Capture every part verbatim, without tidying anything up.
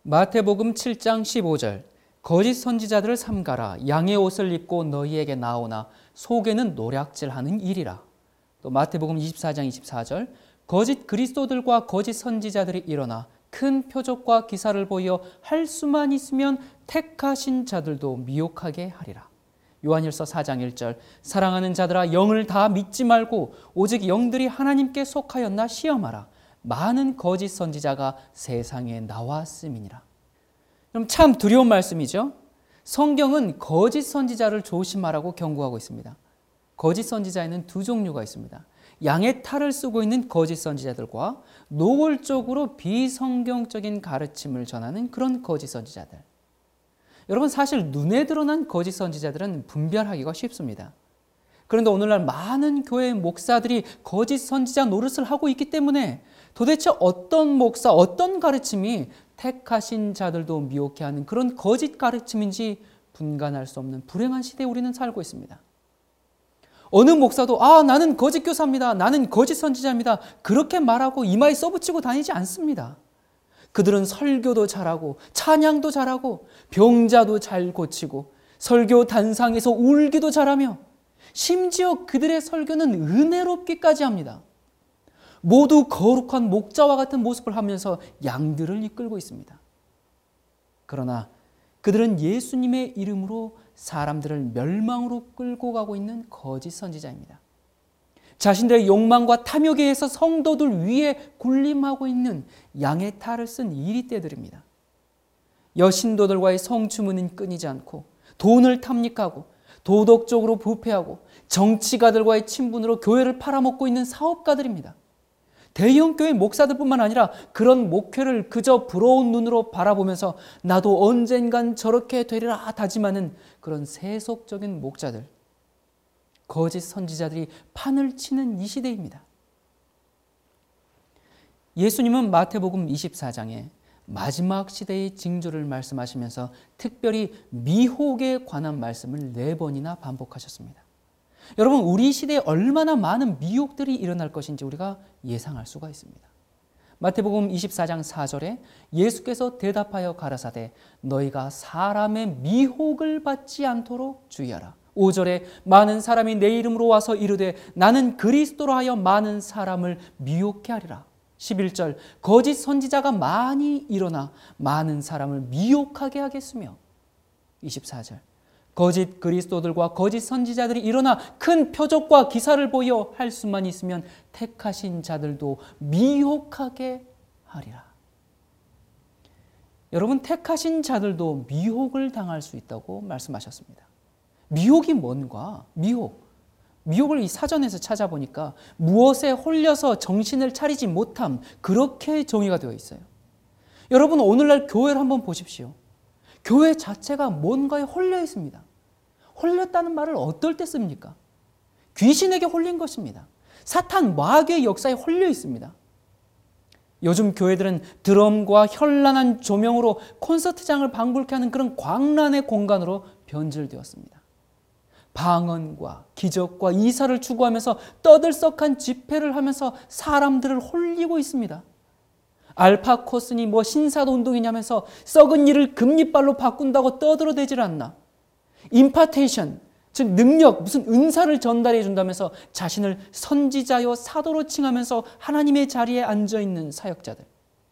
마태복음 칠 장 십오 절 거짓 선지자들을 삼가라. 양의 옷을 입고 너희에게 나오나 속에는 노략질하는 일이라. 또 마태복음 이십사 장 이십사 절 거짓 그리스도들과 거짓 선지자들이 일어나 큰 표적과 기사를 보여 할 수만 있으면 택하신 자들도 미혹하게 하리라. 요한일서 사 장 일 절 사랑하는 자들아 영을 다 믿지 말고 오직 영들이 하나님께 속하였나 시험하라. 많은 거짓 선지자가 세상에 나왔음이니라. 그럼 참 두려운 말씀이죠. 성경은 거짓 선지자를 조심하라고 경고하고 있습니다. 거짓 선지자에는 두 종류가 있습니다. 양의 탈을 쓰고 있는 거짓 선지자들과 노골적으로 비성경적인 가르침을 전하는 그런 거짓 선지자들. 여러분, 사실 눈에 드러난 거짓 선지자들은 분별하기가 쉽습니다. 그런데 오늘날 많은 교회 목사들이 거짓 선지자 노릇을 하고 있기 때문에 도대체 어떤 목사, 어떤 가르침이 택하신 자들도 미혹해 하는 그런 거짓 가르침인지 분간할 수 없는 불행한 시대에 우리는 살고 있습니다. 어느 목사도 아 나는 거짓 교사입니다. 나는 거짓 선지자입니다. 그렇게 말하고 이마에 써붙이고 다니지 않습니다. 그들은 설교도 잘하고 찬양도 잘하고 병자도 잘 고치고 설교 단상에서 울기도 잘하며 심지어 그들의 설교는 은혜롭기까지 합니다. 모두 거룩한 목자와 같은 모습을 하면서 양들을 이끌고 있습니다. 그러나 그들은 예수님의 이름으로 사람들을 멸망으로 끌고 가고 있는 거짓 선지자입니다. 자신들의 욕망과 탐욕에 의해서 성도들 위에 군림하고 있는 양의 탈을 쓴 이리떼들입니다. 여신도들과의 성추문은 끊이지 않고 돈을 탐닉하고 도덕적으로 부패하고 정치가들과의 친분으로 교회를 팔아먹고 있는 사업가들입니다. 대형교회 목사들뿐만 아니라 그런 목회를 그저 부러운 눈으로 바라보면서 나도 언젠간 저렇게 되리라 다짐하는 그런 세속적인 목자들, 거짓 선지자들이 판을 치는 이 시대입니다. 예수님은 마태복음 이십사 장에 마지막 시대의 징조를 말씀하시면서 특별히 미혹에 관한 말씀을 네 번이나 반복하셨습니다. 여러분, 우리 시대에 얼마나 많은 미혹들이 일어날 것인지 우리가 예상할 수가 있습니다. 마태복음 이십사 장 사 절에 예수께서 대답하여 가라사대 너희가 사람의 미혹을 받지 않도록 주의하라. 오 절에 많은 사람이 내 이름으로 와서 이르되 나는 그리스도로 하여 많은 사람을 미혹해 하리라. 십일 절 거짓 선지자가 많이 일어나 많은 사람을 미혹하게 하겠으며 이십사 절 거짓 그리스도들과 거짓 선지자들이 일어나 큰 표적과 기사를 보여 할 수만 있으면 택하신 자들도 미혹하게 하리라. 여러분, 택하신 자들도 미혹을 당할 수 있다고 말씀하셨습니다. 미혹이 뭔가? 미혹. 미혹을 이 사전에서 찾아보니까 무엇에 홀려서 정신을 차리지 못함, 그렇게 정의가 되어 있어요. 여러분, 오늘날 교회를 한번 보십시오. 교회 자체가 뭔가에 홀려 있습니다. 홀렸다는 말을 어떨 때 씁니까? 귀신에게 홀린 것입니다. 사탄 마귀의 역사에 홀려 있습니다. 요즘 교회들은 드럼과 현란한 조명으로 콘서트장을 방불케 하는 그런 광란의 공간으로 변질되었습니다. 방언과 기적과 이사를 추구하면서 떠들썩한 집회를 하면서 사람들을 홀리고 있습니다. 알파 코스니 뭐 신사도 운동이냐면서 썩은 일을 금리발로 바꾼다고 떠들어대질 않나. 임파테이션, 즉 능력, 무슨 은사를 전달해 준다면서 자신을 선지자요 사도로 칭하면서 하나님의 자리에 앉아있는 사역자들.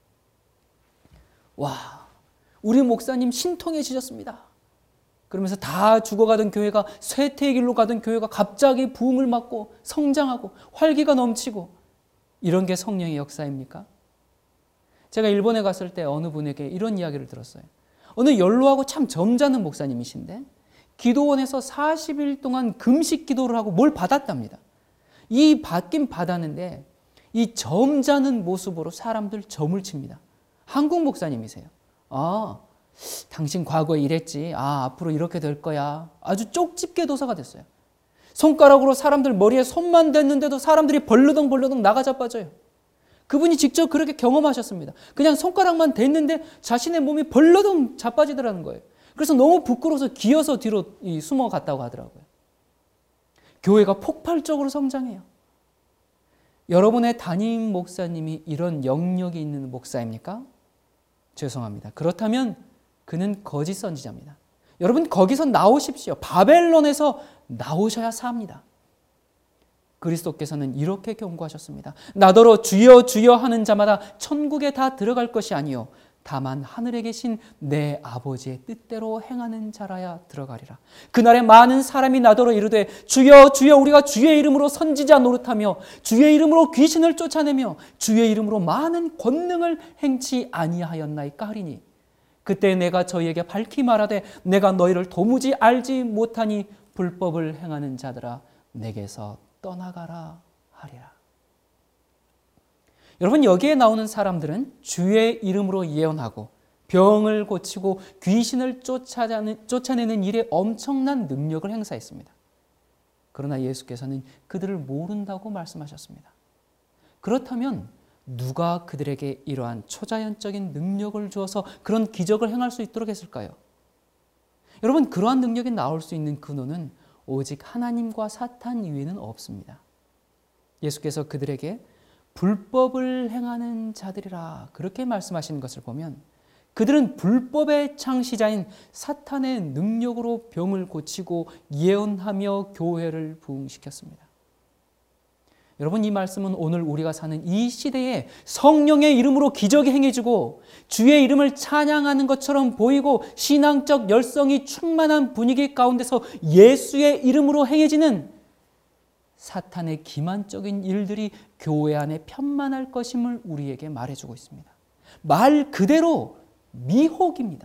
와, 우리 목사님 신통해지셨습니다. 그러면서 다 죽어가던 교회가 쇠퇴의 길로 가던 교회가 갑자기 부흥을 맞고 성장하고 활기가 넘치고, 이런 게 성령의 역사입니까? 제가 일본에 갔을 때 어느 분에게 이런 이야기를 들었어요. 어느 연로하고 참 점잖은 목사님이신데 기도원에서 사십 일 동안 금식 기도를 하고 뭘 받았답니다. 이 받긴 받았는데 이 점잖은 모습으로 사람들 점을 칩니다. 한국 목사님이세요. 아, 당신 과거에 이랬지. 아, 앞으로 이렇게 될 거야. 아주 쪽집게 도사가 됐어요. 손가락으로 사람들 머리에 손만 댔는데도 사람들이 벌르덩 벌르덩 나가 자빠져요. 그분이 직접 그렇게 경험하셨습니다. 그냥 손가락만 댔는데 자신의 몸이 벌러덩 자빠지더라는 거예요. 그래서 너무 부끄러워서 기어서 뒤로 숨어갔다고 하더라고요. 교회가 폭발적으로 성장해요. 여러분의 담임 목사님이 이런 영역이 있는 목사입니까? 죄송합니다. 그렇다면 그는 거짓 선지자입니다. 여러분 거기서 나오십시오. 바벨론에서 나오셔야 삽니다. 그리스도께서는 이렇게 경고하셨습니다. 나더러 주여 주여 하는 자마다 천국에 다 들어갈 것이 아니요 다만 하늘에 계신 내 아버지의 뜻대로 행하는 자라야 들어가리라. 그날에 많은 사람이 나더러 이르되 주여 주여 우리가 주의 이름으로 선지자 노릇하며 주의 이름으로 귀신을 쫓아내며 주의 이름으로 많은 권능을 행치 아니하였나이까 하리니 그때 내가 저희에게 밝히 말하되 내가 너희를 도무지 알지 못하니 불법을 행하는 자들아 내게서 떠나가라 하리라. 여러분 여기에 나오는 사람들은 주의 이름으로 예언하고 병을 고치고 귀신을 쫓아내는 일에 엄청난 능력을 행사했습니다. 그러나 예수께서는 그들을 모른다고 말씀하셨습니다. 그렇다면 누가 그들에게 이러한 초자연적인 능력을 주어서 그런 기적을 행할 수 있도록 했을까요? 여러분 그러한 능력이 나올 수 있는 근원은 오직 하나님과 사탄 이외에는 없습니다. 예수께서 그들에게 불법을 행하는 자들이라 그렇게 말씀하시는 것을 보면 그들은 불법의 창시자인 사탄의 능력으로 병을 고치고 예언하며 교회를 부흥시켰습니다. 여러분 이 말씀은 오늘 우리가 사는 이 시대에 성령의 이름으로 기적이 행해지고 주의 이름을 찬양하는 것처럼 보이고 신앙적 열성이 충만한 분위기 가운데서 예수의 이름으로 행해지는 사탄의 기만적인 일들이 교회 안에 편만할 것임을 우리에게 말해주고 있습니다. 말 그대로 미혹입니다.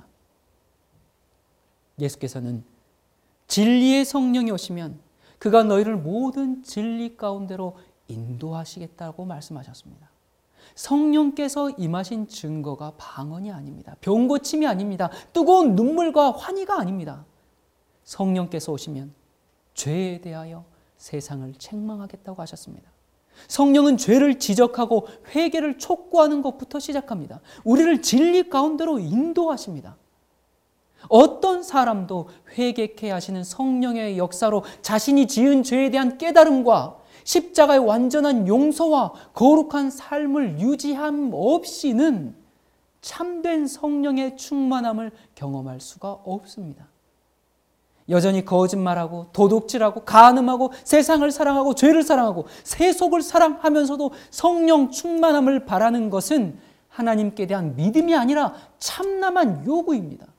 예수께서는 진리의 성령이 오시면 그가 너희를 모든 진리 가운데로 인도하시겠다고 말씀하셨습니다. 성령께서 임하신 증거가 방언이 아닙니다. 병고침이 아닙니다. 뜨거운 눈물과 환희가 아닙니다. 성령께서 오시면 죄에 대하여 세상을 책망하겠다고 하셨습니다. 성령은 죄를 지적하고 회개를 촉구하는 것부터 시작합니다. 우리를 진리 가운데로 인도하십니다. 어떤 사람도 회개케 하시는 성령의 역사로 자신이 지은 죄에 대한 깨달음과 십자가의 완전한 용서와 거룩한 삶을 유지함 없이는 참된 성령의 충만함을 경험할 수가 없습니다. 여전히 거짓말하고 도둑질하고 간음하고 세상을 사랑하고 죄를 사랑하고 세속을 사랑하면서도 성령 충만함을 바라는 것은 하나님께 대한 믿음이 아니라 참남한 요구입니다.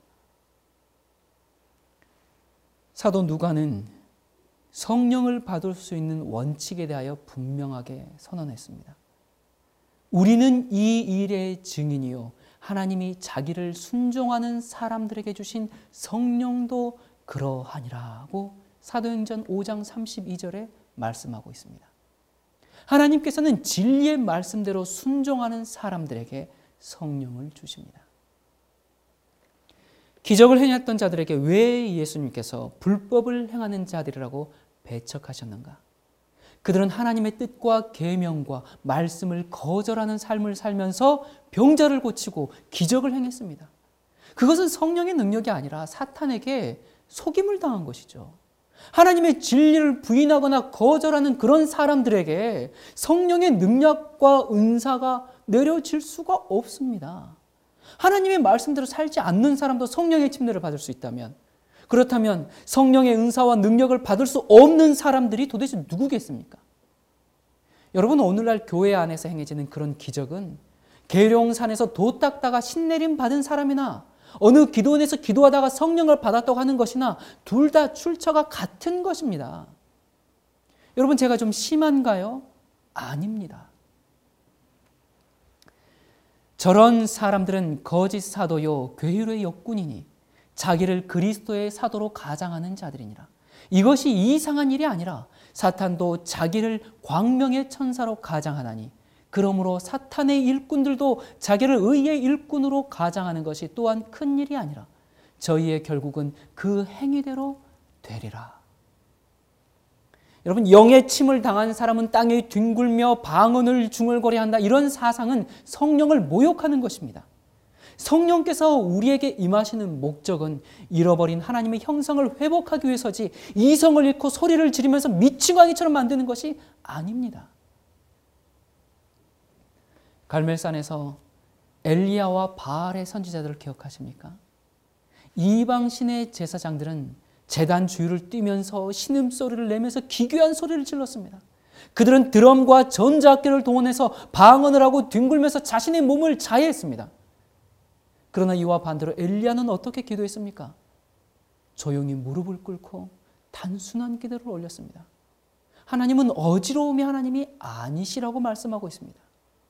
사도 누가는 성령을 받을 수 있는 원칙에 대하여 분명하게 선언했습니다. 우리는 이 일의 증인이요 하나님이 자기를 순종하는 사람들에게 주신 성령도 그러하니라고 사도행전 오 장 삼십이 절에 말씀하고 있습니다. 하나님께서는 진리의 말씀대로 순종하는 사람들에게 성령을 주십니다. 기적을 행했던 자들에게 왜 예수님께서 불법을 행하는 자들이라고 배척하셨는가? 그들은 하나님의 뜻과 계명과 말씀을 거절하는 삶을 살면서 병자를 고치고 기적을 행했습니다. 그것은 성령의 능력이 아니라 사탄에게 속임을 당한 것이죠. 하나님의 진리를 부인하거나 거절하는 그런 사람들에게 성령의 능력과 은사가 내려질 수가 없습니다. 하나님의 말씀대로 살지 않는 사람도 성령의 침례를 받을 수 있다면, 그렇다면 성령의 은사와 능력을 받을 수 없는 사람들이 도대체 누구겠습니까? 여러분, 오늘날 교회 안에서 행해지는 그런 기적은 계룡산에서 도 닦다가 신내림 받은 사람이나 어느 기도원에서 기도하다가 성령을 받았다고 하는 것이나 둘 다 출처가 같은 것입니다. 여러분, 제가 좀 심한가요? 아닙니다. 저런 사람들은 거짓 사도요 괴율의 역군이니 자기를 그리스도의 사도로 가장하는 자들이니라. 이것이 이상한 일이 아니라 사탄도 자기를 광명의 천사로 가장하나니 그러므로 사탄의 일꾼들도 자기를 의의 일꾼으로 가장하는 것이 또한 큰 일이 아니라 저희의 결국은 그 행위대로 되리라. 여러분, 영의 침을 당한 사람은 땅에 뒹굴며 방언을 중얼거려한다. 이런 사상은 성령을 모욕하는 것입니다. 성령께서 우리에게 임하시는 목적은 잃어버린 하나님의 형상을 회복하기 위해서지 이성을 잃고 소리를 지르면서 미치광이처럼 만드는 것이 아닙니다. 갈멜산에서 엘리야와 바알의 선지자들을 기억하십니까? 이방신의 제사장들은 제단 주위를 뛰면서 신음소리를 내면서 기괴한 소리를 질렀습니다. 그들은 드럼과 전자악기를 동원해서 방언을 하고 뒹굴면서 자신의 몸을 자해했습니다. 그러나 이와 반대로 엘리야는 어떻게 기도했습니까? 조용히 무릎을 꿇고 단순한 기도를 올렸습니다. 하나님은 어지러움이 하나님이 아니시라고 말씀하고 있습니다.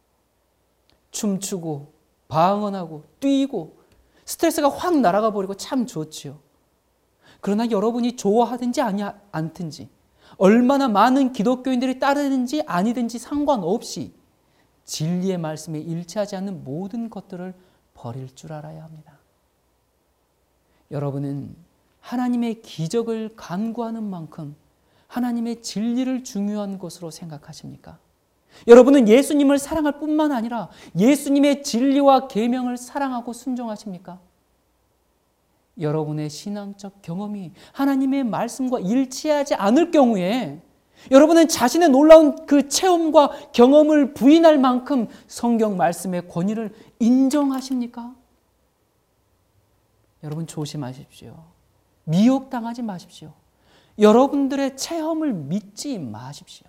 춤추고 방언하고 뛰고 스트레스가 확 날아가 버리고 참 좋지요. 그러나 여러분이 좋아하든지 아니 않든지, 얼마나 많은 기독교인들이 따르든지 아니든지 상관없이 진리의 말씀에 일치하지 않는 모든 것들을 버릴 줄 알아야 합니다. 여러분은 하나님의 기적을 간구하는 만큼 하나님의 진리를 중요한 것으로 생각하십니까? 여러분은 예수님을 사랑할 뿐만 아니라 예수님의 진리와 계명을 사랑하고 순종하십니까? 여러분의 신앙적 경험이 하나님의 말씀과 일치하지 않을 경우에 여러분은 자신의 놀라운 그 체험과 경험을 부인할 만큼 성경 말씀의 권위를 인정하십니까? 여러분 조심하십시오. 미혹당하지 마십시오. 여러분들의 체험을 믿지 마십시오.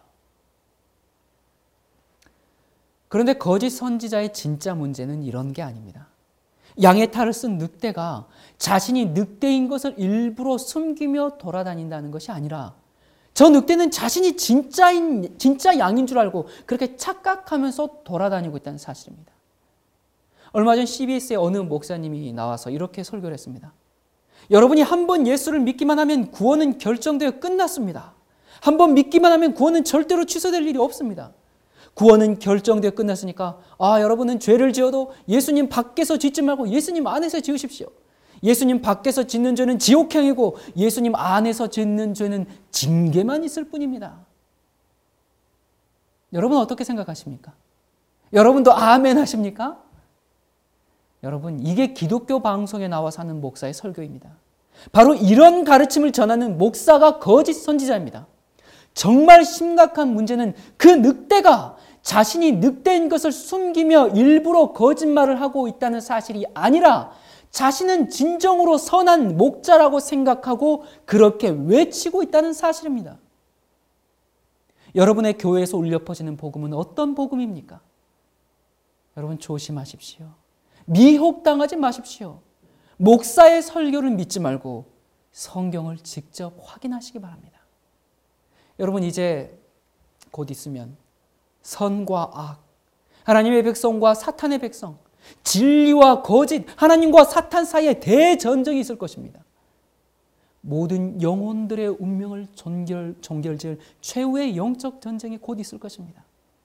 그런데 거짓 선지자의 진짜 문제는 이런 게 아닙니다. 양의 탈을 쓴 늑대가 자신이 늑대인 것을 일부러 숨기며 돌아다닌다는 것이 아니라 저 늑대는 자신이 진짜인, 진짜 양인 줄 알고 그렇게 착각하면서 돌아다니고 있다는 사실입니다. 얼마 전 씨비에스의 어느 목사님이 나와서 이렇게 설교를 했습니다. 여러분이 한 번 예수를 믿기만 하면 구원은 결정되어 끝났습니다. 한 번 믿기만 하면 구원은 절대로 취소될 일이 없습니다. 구원은 결정되어 끝났으니까 아 여러분은 죄를 지어도 예수님 밖에서 짓지 말고 예수님 안에서 지으십시오. 예수님 밖에서 짓는 죄는 지옥행이고 예수님 안에서 짓는 죄는 징계만 있을 뿐입니다. 여러분 어떻게 생각하십니까? 여러분도 아멘 하십니까? 여러분 이게 기독교 방송에 나와서 하는 목사의 설교입니다. 바로 이런 가르침을 전하는 목사가 거짓 선지자입니다. 정말 심각한 문제는 그 늑대가 자신이 늑대인 것을 숨기며 일부러 거짓말을 하고 있다는 사실이 아니라 자신은 진정으로 선한 목자라고 생각하고 그렇게 외치고 있다는 사실입니다. 여러분의 교회에서 울려 퍼지는 복음은 어떤 복음입니까? 여러분 조심하십시오. 미혹당하지 마십시오. 목사의 설교를 믿지 말고 성경을 직접 확인하시기 바랍니다. 여러분 이제 곧 있으면 선과 악, 하나님의 백성과 사탄의 백성, 진리와 거짓, 하나님과 사탄 사이에 대전쟁이 있을 것입니다. 모든 영혼들의 운명을 종결, 종결지을 최후의 영적 전쟁이 곧 있을 것입니다.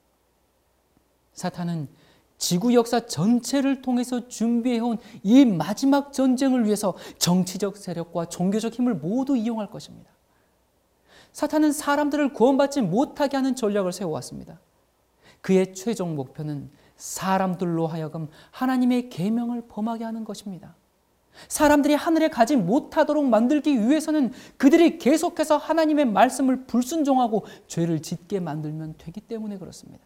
사탄은 지구 역사 전체를 통해서 준비해온 이 마지막 전쟁을 위해서 정치적 세력과 종교적 힘을 모두 이용할 것입니다. 사탄은 사람들을 구원받지 못하게 하는 전략을 세워왔습니다. 그의 최종 목표는 사람들로 하여금 하나님의 계명을 범하게 하는 것입니다. 사람들이 하늘에 가지 못하도록 만들기 위해서는 그들이 계속해서 하나님의 말씀을 불순종하고 죄를 짓게 만들면 되기 때문에 그렇습니다.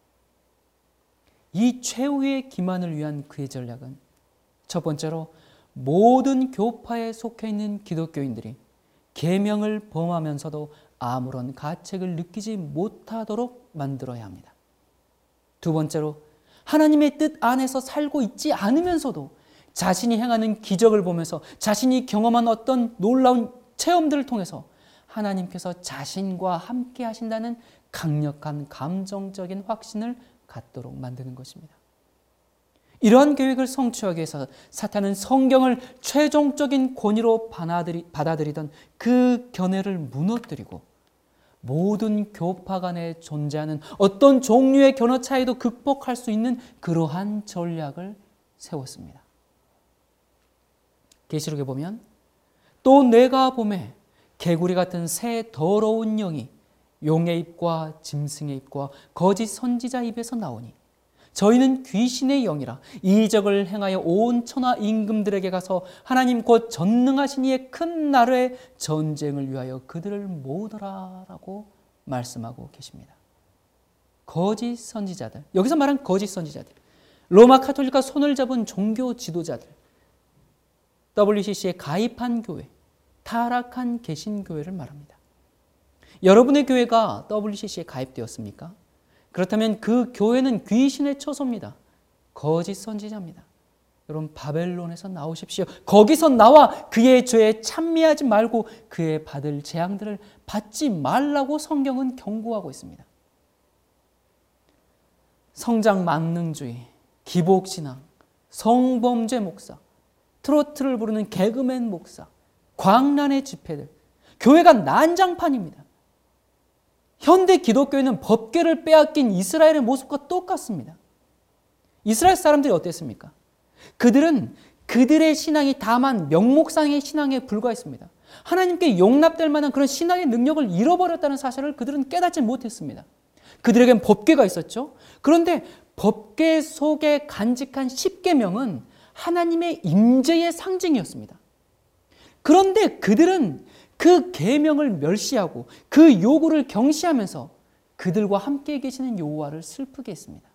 이 최후의 기만을 위한 그의 전략은 첫 번째로 모든 교파에 속해 있는 기독교인들이 계명을 범하면서도 아무런 가책을 느끼지 못하도록 만들어야 합니다. 두 번째로 하나님의 뜻 안에서 살고 있지 않으면서도 자신이 행하는 기적을 보면서 자신이 경험한 어떤 놀라운 체험들을 통해서 하나님께서 자신과 함께 하신다는 강력한 감정적인 확신을 갖도록 만드는 것입니다. 이러한 계획을 성취하기 위해서 사탄은 성경을 최종적인 권위로 받아들이던 그 견해를 무너뜨리고 모든 교파 간에 존재하는 어떤 종류의 견해 차이도 극복할 수 있는 그러한 전략을 세웠습니다. 계시록에 보면 또 내가 보매 개구리 같은 새 더러운 영이 용의 입과 짐승의 입과 거짓 선지자 입에서 나오니 저희는 귀신의 영이라 이적을 행하여 온 천하 임금들에게 가서 하나님 곧 전능하신 이의 큰 날의 전쟁을 위하여 그들을 모으더라 라고 말씀하고 계십니다. 거짓 선지자들, 여기서 말한 거짓 선지자들, 로마 카톨릭과 손을 잡은 종교 지도자들, 더블유씨씨에 가입한 교회, 타락한 개신교회를 말합니다. 여러분의 교회가 더블유씨씨에 가입되었습니까? 그렇다면 그 교회는 귀신의 처소입니다. 거짓 선지자입니다. 여러분, 바벨론에서 나오십시오. 거기서 나와 그의 죄에 찬미하지 말고 그의 받을 재앙들을 받지 말라고 성경은 경고하고 있습니다. 성장 만능주의, 기복신앙, 성범죄 목사, 트로트를 부르는 개그맨 목사, 광란의 집회들, 교회가 난장판입니다. 현대 기독교회는 법궤를 빼앗긴 이스라엘의 모습과 똑같습니다. 이스라엘 사람들이 어땠습니까? 그들은 그들의 신앙이 다만 명목상의 신앙에 불과했습니다. 하나님께 용납될 만한 그런 신앙의 능력을 잃어버렸다는 사실을 그들은 깨닫지 못했습니다. 그들에겐 법궤가 있었죠. 그런데 법궤 속에 간직한 십계명은 하나님의 임재의 상징이었습니다. 그런데 그들은 그 계명을 멸시하고 그 요구를 경시하면서 그들과 함께 계시는 여호와를 슬프게 했습니다.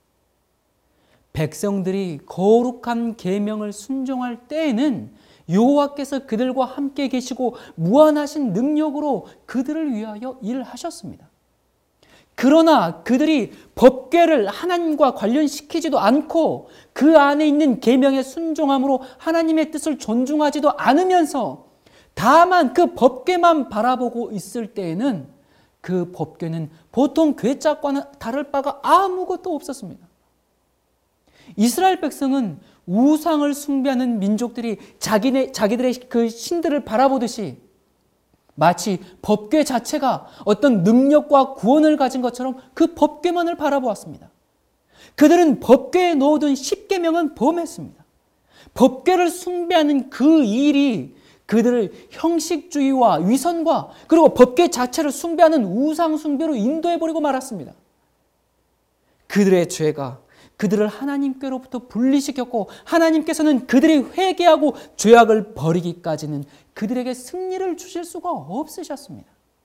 백성들이 거룩한 계명을 순종할 때에는 여호와께서 그들과 함께 계시고 무한하신 능력으로 그들을 위하여 일하셨습니다. 그러나 그들이 법궤를 하나님과 관련시키지도 않고 그 안에 있는 계명에 순종함으로 하나님의 뜻을 존중하지도 않으면서 다만 그 법궤만 바라보고 있을 때에는 그 법궤는 보통 궤짝과는 다를 바가 아무것도 없었습니다. 이스라엘 백성은 우상을 숭배하는 민족들이 자기네, 자기들의 그 신들을 바라보듯이 마치 법궤 자체가 어떤 능력과 구원을 가진 것처럼 그 법궤만을 바라보았습니다. 그들은 법궤에 넣어둔 십계명은 범했습니다. 법궤를 숭배하는 그 일이 그들을 형식주의와 위선과 그리고 법궤 자체를 숭배하는 우상 숭배로 인도해버리고 말았습니다. 그들의 죄가 그들을 하나님께로부터 분리시켰고 하나님께서는 그들이 회개하고 죄악을 버리기까지는 그들에게 승리를 주실 수가 없으셨습니다.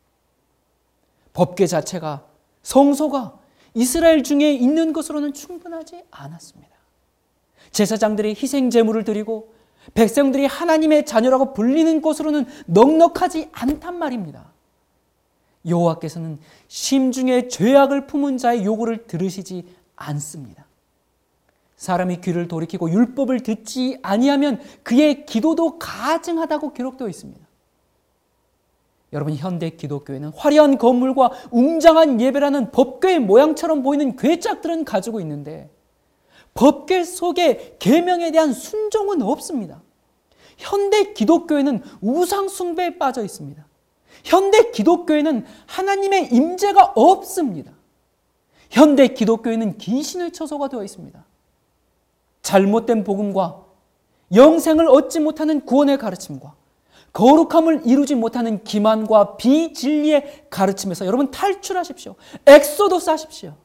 법궤 자체가, 성소가 이스라엘 중에 있는 것으로는 충분하지 않았습니다. 제사장들이 희생 제물을 드리고 백성들이 하나님의 자녀라고 불리는 것으로는 넉넉하지 않단 말입니다. 여호와께서는 심중에 죄악을 품은 자의 요구를 들으시지 않습니다. 사람이 귀를 돌이키고 율법을 듣지 아니하면 그의 기도도 가증하다고 기록되어 있습니다. 여러분, 현대 기독교회는 화려한 건물과 웅장한 예배라는 법궤의 모양처럼 보이는 궤짝들은 가지고 있는데 법궤 속에 계명에 대한 순종은 없습니다. 현대 기독교회는 우상 숭배에 빠져 있습니다. 현대 기독교회는 하나님의 임재가 없습니다. 현대 기독교회는 귀신의 처소가 되어 있습니다. 잘못된 복음과 영생을 얻지 못하는 구원의 가르침과 거룩함을 이루지 못하는 기만과 비진리의 가르침에서 여러분 탈출하십시오. 엑소도스 하십시오.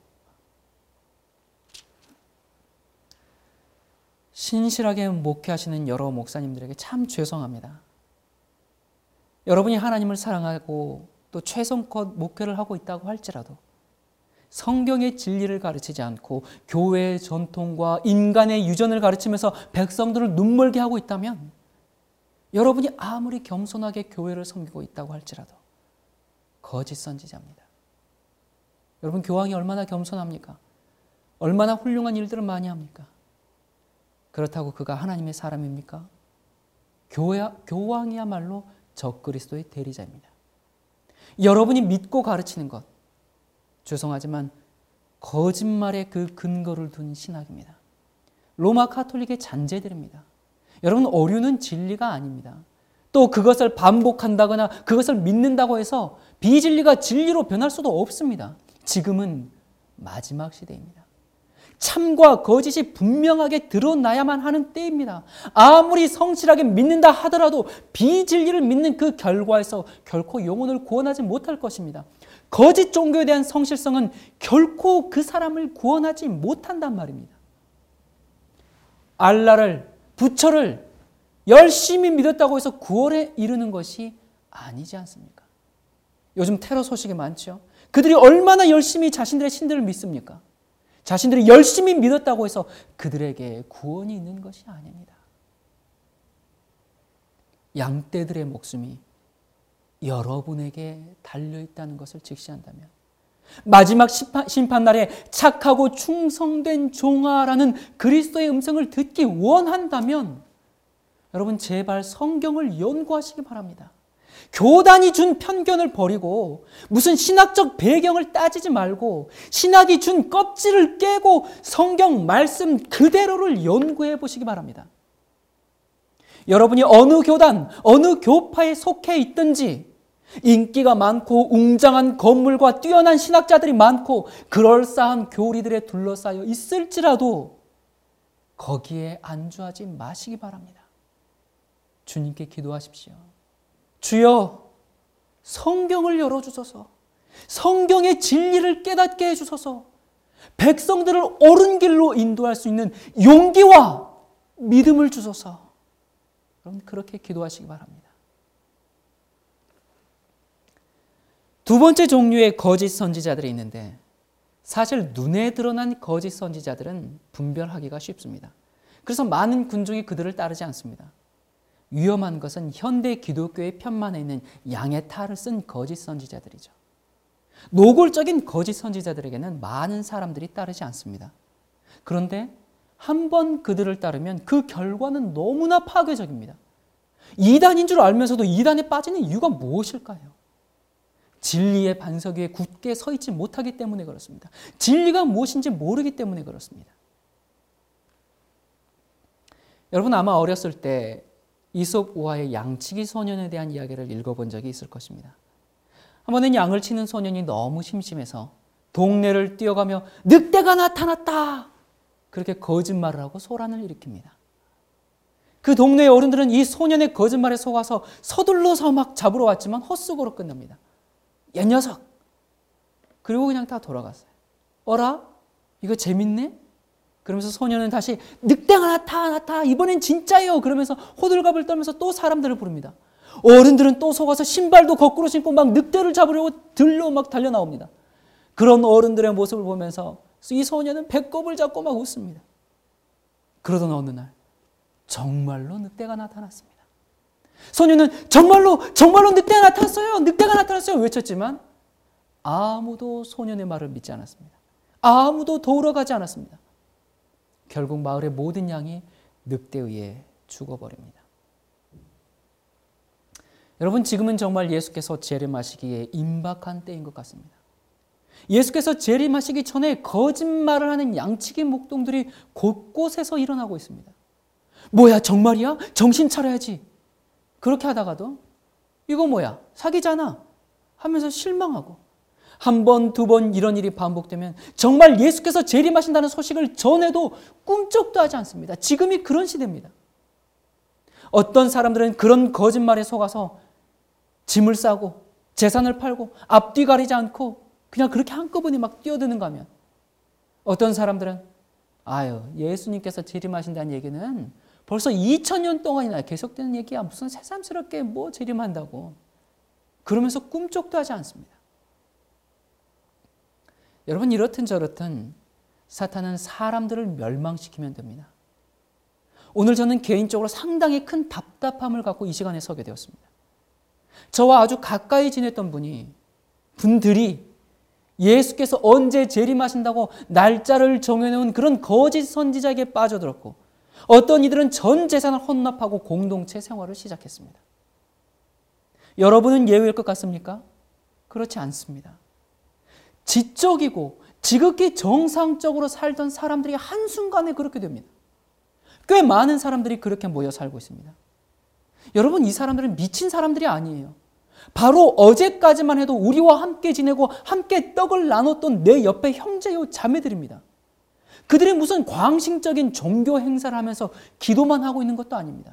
신실하게 목회하시는 여러 목사님들에게 참 죄송합니다. 여러분이 하나님을 사랑하고 또 최선껏 목회를 하고 있다고 할지라도 성경의 진리를 가르치지 않고 교회의 전통과 인간의 유전을 가르치면서 백성들을 눈멀게 하고 있다면 여러분이 아무리 겸손하게 교회를 섬기고 있다고 할지라도 거짓 선지자입니다. 여러분, 교황이 얼마나 겸손합니까? 얼마나 훌륭한 일들을 많이 합니까? 그렇다고 그가 하나님의 사람입니까? 교회, 교황이야말로 적그리스도의 대리자입니다. 여러분이 믿고 가르치는 것, 죄송하지만 거짓말에 그 근거를 둔 신학입니다. 로마 카톨릭의 잔재들입니다. 여러분, 오류는 진리가 아닙니다. 또 그것을 반복한다거나 그것을 믿는다고 해서 비진리가 진리로 변할 수도 없습니다. 지금은 마지막 시대입니다. 참과 거짓이 분명하게 드러나야만 하는 때입니다. 아무리 성실하게 믿는다 하더라도 비진리를 믿는 그 결과에서 결코 영혼을 구원하지 못할 것입니다. 거짓 종교에 대한 성실성은 결코 그 사람을 구원하지 못한단 말입니다. 알라를, 부처를 열심히 믿었다고 해서 구원에 이르는 것이 아니지 않습니까? 요즘 테러 소식이 많죠. 그들이 얼마나 열심히 자신들의 신들을 믿습니까? 자신들이 열심히 믿었다고 해서 그들에게 구원이 있는 것이 아닙니다. 양떼들의 목숨이 여러분에게 달려있다는 것을 직시한다면, 마지막 심판날에 착하고 충성된 종아라는 그리스도의 음성을 듣기 원한다면 여러분 제발 성경을 연구하시기 바랍니다. 교단이 준 편견을 버리고 무슨 신학적 배경을 따지지 말고 신학이 준 껍질을 깨고 성경 말씀 그대로를 연구해 보시기 바랍니다. 여러분이 어느 교단, 어느 교파에 속해 있든지 인기가 많고 웅장한 건물과 뛰어난 신학자들이 많고 그럴싸한 교리들에 둘러싸여 있을지라도 거기에 안주하지 마시기 바랍니다. 주님께 기도하십시오. 주여, 성경을 열어주소서. 성경의 진리를 깨닫게 해주소서. 백성들을 옳은 길로 인도할 수 있는 용기와 믿음을 주소서. 여러분 그렇게 기도하시기 바랍니다. 두 번째 종류의 거짓 선지자들이 있는데 사실 눈에 드러난 거짓 선지자들은 분별하기가 쉽습니다. 그래서 많은 군중이 그들을 따르지 않습니다. 위험한 것은 현대 기독교의 편만에 있는 양의 탈을 쓴 거짓 선지자들이죠. 노골적인 거짓 선지자들에게는 많은 사람들이 따르지 않습니다. 그런데 한 번 그들을 따르면 그 결과는 너무나 파괴적입니다. 이단인 줄 알면서도 이단에 빠지는 이유가 무엇일까요? 진리의 반석 위에 굳게 서 있지 못하기 때문에 그렇습니다. 진리가 무엇인지 모르기 때문에 그렇습니다. 여러분 아마 어렸을 때 이솝 우화의 양치기 소년에 대한 이야기를 읽어본 적이 있을 것입니다. 한 번은 양을 치는 소년이 너무 심심해서 동네를 뛰어가며 늑대가 나타났다! 그렇게 거짓말을 하고 소란을 일으킵니다. 그 동네의 어른들은 이 소년의 거짓말에 속아서 서둘러서 막 잡으러 왔지만 헛수고로 끝납니다. 야 녀석! 그리고 그냥 다 돌아갔어요. 어라? 이거 재밌네? 그러면서 소년은 다시 늑대가 나타났다. 이번엔 진짜예요. 그러면서 호들갑을 떨면서 또 사람들을 부릅니다. 어른들은 또 속아서 신발도 거꾸로 신고 막 늑대를 잡으려고 들로 막 달려 나옵니다. 그런 어른들의 모습을 보면서 이 소년은 배꼽을 잡고 막 웃습니다. 그러던 어느 날 정말로 늑대가 나타났습니다. 소년은 정말로 정말로 늑대가 나타났어요. 늑대가 나타났어요. 외쳤지만 아무도 소년의 말을 믿지 않았습니다. 아무도 도우러 가지 않았습니다. 결국 마을의 모든 양이 늑대에 의해 죽어버립니다. 여러분 지금은 정말 예수께서 재림하시기에 임박한 때인 것 같습니다. 예수께서 재림하시기 전에 거짓말을 하는 양치기 목동들이 곳곳에서 일어나고 있습니다. 뭐야 정말이야? 정신 차려야지. 그렇게 하다가도 이거 뭐야? 사기잖아 하면서 실망하고 한 번, 두 번 이런 일이 반복되면 정말 예수께서 재림하신다는 소식을 전해도 꿈쩍도 하지 않습니다. 지금이 그런 시대입니다. 어떤 사람들은 그런 거짓말에 속아서 짐을 싸고 재산을 팔고 앞뒤 가리지 않고 그냥 그렇게 한꺼번에 막 뛰어드는가 하면 어떤 사람들은 아유 예수님께서 재림하신다는 얘기는 벌써 이천 년 동안이나 계속되는 얘기야. 무슨 새삼스럽게 뭐 재림한다고. 그러면서 꿈쩍도 하지 않습니다. 여러분 이렇든 저렇든 사탄은 사람들을 멸망시키면 됩니다. 오늘 저는 개인적으로 상당히 큰 답답함을 갖고 이 시간에 서게 되었습니다. 저와 아주 가까이 지냈던 분이 분들이 예수께서 언제 재림하신다고 날짜를 정해놓은 그런 거짓 선지자에게 빠져들었고 어떤 이들은 전 재산을 헌납하고 공동체 생활을 시작했습니다. 여러분은 예외일 것 같습니까? 그렇지 않습니다. 지적이고 지극히 정상적으로 살던 사람들이 한순간에 그렇게 됩니다. 꽤 많은 사람들이 그렇게 모여 살고 있습니다. 여러분 이 사람들은 미친 사람들이 아니에요. 바로 어제까지만 해도 우리와 함께 지내고 함께 떡을 나눴던 내 옆에 형제요 자매들입니다. 그들이 무슨 광신적인 종교 행사를 하면서 기도만 하고 있는 것도 아닙니다.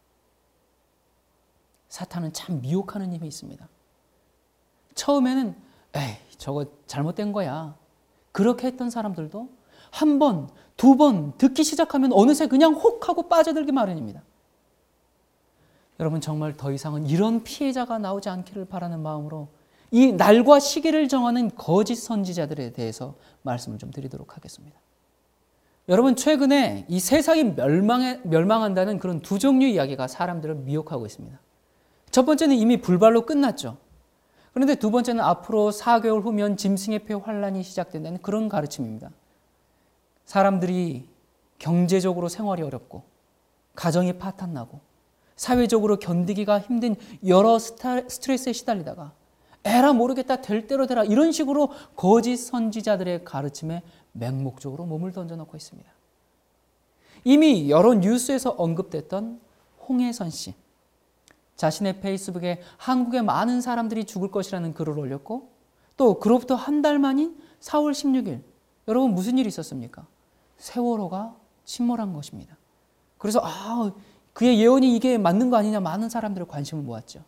사탄은 참 미혹하는 힘이 있습니다. 처음에는 에이 저거 잘못된 거야. 그렇게 했던 사람들도 한 번, 두 번 듣기 시작하면 어느새 그냥 혹 하고 빠져들기 마련입니다. 여러분 정말 더 이상은 이런 피해자가 나오지 않기를 바라는 마음으로 이 날과 시기를 정하는 거짓 선지자들에 대해서 말씀을 좀 드리도록 하겠습니다. 여러분, 최근에 이 세상이 멸망해, 멸망한다는 그런 두 종류 이야기가 사람들을 미혹하고 있습니다. 첫 번째는 이미 불발로 끝났죠. 그런데 두 번째는 앞으로 사 개월 후면 짐승의 표 환란이 시작된다는 그런 가르침입니다. 사람들이 경제적으로 생활이 어렵고 가정이 파탄나고 사회적으로 견디기가 힘든 여러 스트레스에 시달리다가 에라 모르겠다 될 대로 되라 이런 식으로 거짓 선지자들의 가르침에 맹목적으로 몸을 던져놓고 있습니다. 이미 여러 뉴스에서 언급됐던 홍해선 씨, 자신의 페이스북에 한국의 많은 사람들이 죽을 것이라는 글을 올렸고 또 그로부터 한 달 만인 사월 십육일 여러분 무슨 일이 있었습니까? 세월호가 침몰한 것입니다. 그래서 아, 그의 예언이 이게 맞는 거 아니냐 많은 사람들의 관심을 모았죠.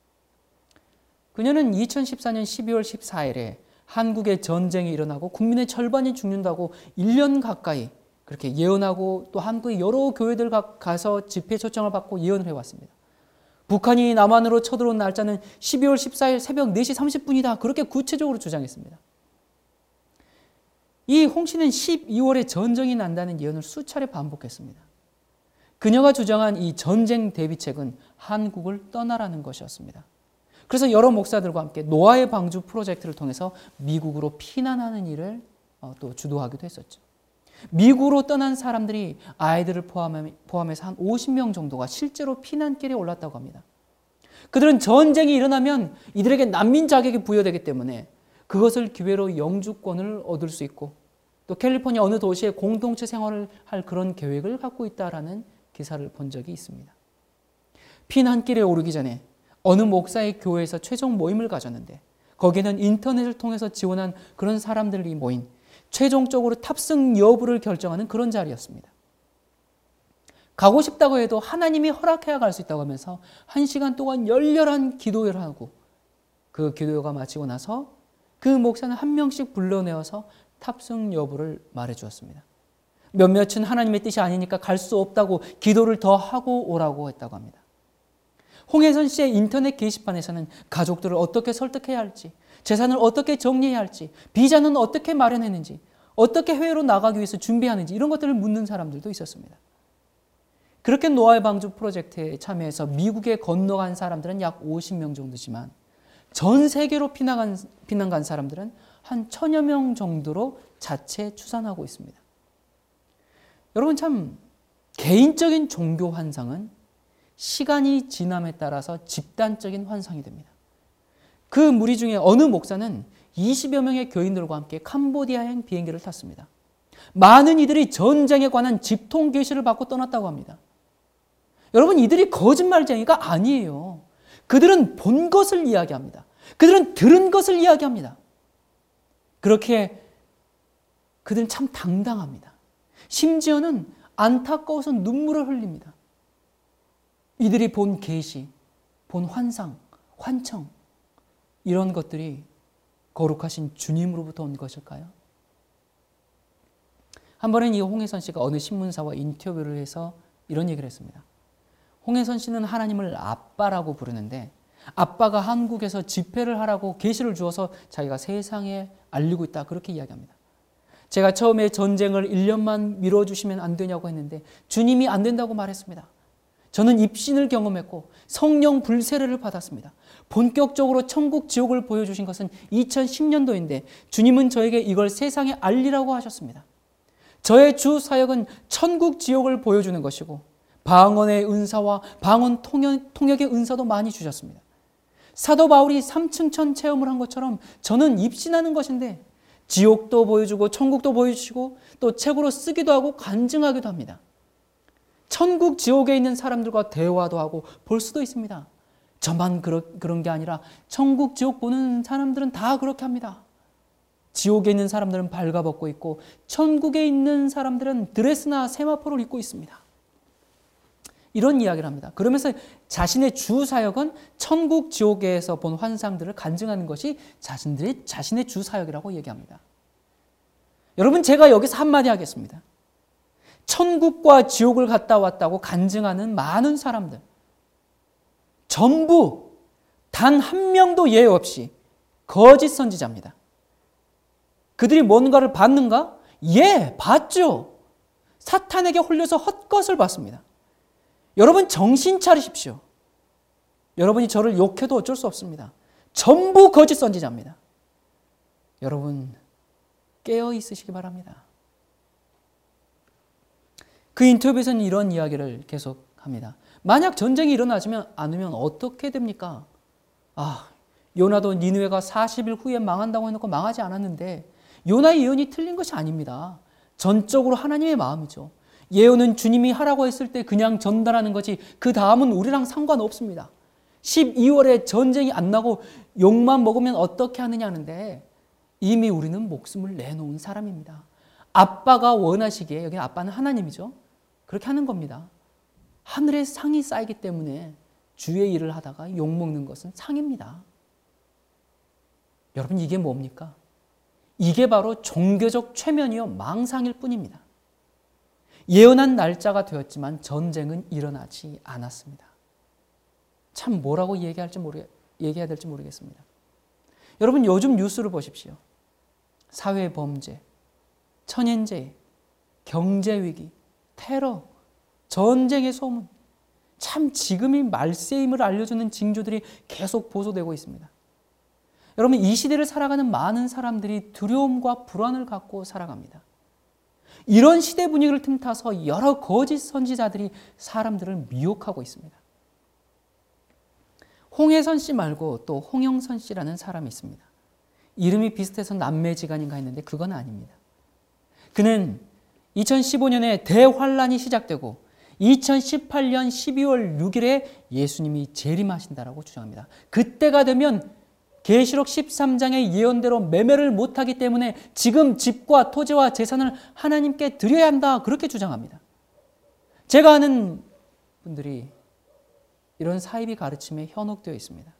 그녀는 이천십사년 십이월 십사일에 한국에 전쟁이 일어나고 국민의 절반이 죽는다고 일 년 가까이 그렇게 예언하고 또 한국의 여러 교회들 가서 집회 초청을 받고 예언을 해왔습니다. 북한이 남한으로 쳐들어온 날짜는 십이월 십사일 새벽 네 시 삼십 분이다. 그렇게 구체적으로 주장했습니다. 이 홍 씨는 십이월에 전쟁이 난다는 예언을 수차례 반복했습니다. 그녀가 주장한 이 전쟁 대비책은 한국을 떠나라는 것이었습니다. 그래서 여러 목사들과 함께 노아의 방주 프로젝트를 통해서 미국으로 피난하는 일을 또 주도하기도 했었죠. 미국으로 떠난 사람들이 아이들을 포함해서 한 오십 명 정도가 실제로 피난길에 올랐다고 합니다. 그들은 전쟁이 일어나면 이들에게 난민 자격이 부여되기 때문에 그것을 기회로 영주권을 얻을 수 있고 또 캘리포니아 어느 도시에 공동체 생활을 할 그런 계획을 갖고 있다라는 기사를 본 적이 있습니다. 피난길에 오르기 전에 어느 목사의 교회에서 최종 모임을 가졌는데 거기는 인터넷을 통해서 지원한 그런 사람들이 모인 최종적으로 탑승 여부를 결정하는 그런 자리였습니다. 가고 싶다고 해도 하나님이 허락해야 갈 수 있다고 하면서 한 시간 동안 열렬한 기도를 하고 그 기도가 마치고 나서 그 목사는 한 명씩 불러내어서 탑승 여부를 말해 주었습니다. 몇몇은 하나님의 뜻이 아니니까 갈 수 없다고 기도를 더 하고 오라고 했다고 합니다. 홍혜선 씨의 인터넷 게시판에서는 가족들을 어떻게 설득해야 할지, 재산을 어떻게 정리해야 할지, 비자는 어떻게 마련했는지, 어떻게 해외로 나가기 위해서 준비하는지 이런 것들을 묻는 사람들도 있었습니다. 그렇게 노아의 방주 프로젝트에 참여해서 미국에 건너간 사람들은 약 오십 명 정도지만 전 세계로 피난간, 피난간 사람들은 한 천여 명 정도로 자체 추산하고 있습니다. 여러분 참 개인적인 종교 환상은 시간이 지남에 따라서 집단적인 환상이 됩니다. 그 무리 중에 어느 목사는 이십여 명의 교인들과 함께 캄보디아행 비행기를 탔습니다. 많은 이들이 전쟁에 관한 집통 계시를 받고 떠났다고 합니다. 여러분 이들이 거짓말쟁이가 아니에요. 그들은 본 것을 이야기합니다. 그들은 들은 것을 이야기합니다. 그렇게 그들은 참 당당합니다. 심지어는 안타까워서 눈물을 흘립니다. 이들이 본 계시, 본 환상, 환청 이런 것들이 거룩하신 주님으로부터 온 것일까요? 한 번은 이 홍혜선 씨가 어느 신문사와 인터뷰를 해서 이런 얘기를 했습니다. 홍혜선 씨는 하나님을 아빠라고 부르는데 아빠가 한국에서 집회를 하라고 계시를 주어서 자기가 세상에 알리고 있다 그렇게 이야기합니다. 제가 처음에 전쟁을 일 년만 미뤄주시면 안 되냐고 했는데 주님이 안 된다고 말했습니다. 저는 입신을 경험했고 성령 불세례를 받았습니다. 본격적으로 천국 지옥을 보여주신 것은 이천십 년도인데 주님은 저에게 이걸 세상에 알리라고 하셨습니다. 저의 주 사역은 천국 지옥을 보여주는 것이고 방언의 은사와 방언 통역, 통역의 은사도 많이 주셨습니다. 사도 바울이 삼층천 체험을 한 것처럼 저는 입신하는 것인데 지옥도 보여주고 천국도 보여주시고 또 책으로 쓰기도 하고 간증하기도 합니다. 천국 지옥에 있는 사람들과 대화도 하고 볼 수도 있습니다. 저만 그러, 그런 게 아니라 천국 지옥 보는 사람들은 다 그렇게 합니다. 지옥에 있는 사람들은 발가벗고 있고 천국에 있는 사람들은 드레스나 세마포를 입고 있습니다. 이런 이야기를 합니다. 그러면서 자신의 주 사역은 천국 지옥에서 본 환상들을 간증하는 것이 자신들의 자신의 주 사역이라고 얘기합니다. 여러분 제가 여기서 한마디 하겠습니다. 천국과 지옥을 갔다 왔다고 간증하는 많은 사람들 전부 단 한 명도 예외 없이 거짓 선지자입니다. 그들이 뭔가를 봤는가? 예, 봤죠. 사탄에게 홀려서 헛것을 봤습니다. 여러분 정신 차리십시오. 여러분이 저를 욕해도 어쩔 수 없습니다. 전부 거짓 선지자입니다. 여러분 깨어 있으시기 바랍니다. 그 인터뷰에서는 이런 이야기를 계속합니다. 만약 전쟁이 일어나지면 않으면 어떻게 됩니까? 아, 요나도 니느웨가 사십 일 후에 망한다고 해놓고 망하지 않았는데 요나의 예언이 틀린 것이 아닙니다. 전적으로 하나님의 마음이죠. 예언은 주님이 하라고 했을 때 그냥 전달하는 거지 그 다음은 우리랑 상관없습니다. 십이월에 전쟁이 안 나고 욕만 먹으면 어떻게 하느냐 하는데 이미 우리는 목숨을 내놓은 사람입니다. 아빠가 원하시기에, 여기 아빠는 하나님이죠. 그렇게 하는 겁니다. 하늘에 상이 쌓이기 때문에 주의 일을 하다가 욕먹는 것은 상입니다. 여러분 이게 뭡니까? 이게 바로 종교적 최면이요 망상일 뿐입니다. 예언한 날짜가 되었지만 전쟁은 일어나지 않았습니다. 참 뭐라고 얘기할지 모르, 얘기해야 될지 모르겠습니다. 여러분 요즘 뉴스를 보십시오. 사회 범죄, 천연재해, 경제위기, 테러, 전쟁의 소문, 참 지금이 말세임을 알려주는 징조들이 계속 보도되고 있습니다. 여러분 이 시대를 살아가는 많은 사람들이 두려움과 불안을 갖고 살아갑니다. 이런 시대 분위기를 틈타서 여러 거짓 선지자들이 사람들을 미혹하고 있습니다. 홍혜선 씨 말고 또 홍영선 씨라는 사람이 있습니다. 이름이 비슷해서 남매지간인가 했는데 그건 아닙니다. 그는 이천십오 년에 대환란이 시작되고 이천십팔 년 십이월 육일에 예수님이 재림하신다라고 주장합니다. 그때가 되면 계시록 십삼 장의 예언대로 매매를 못하기 때문에 지금 집과 토지와 재산을 하나님께 드려야 한다 그렇게 주장합니다. 제가 아는 분들이 이런 사이비 가르침에 현혹되어 있습니다.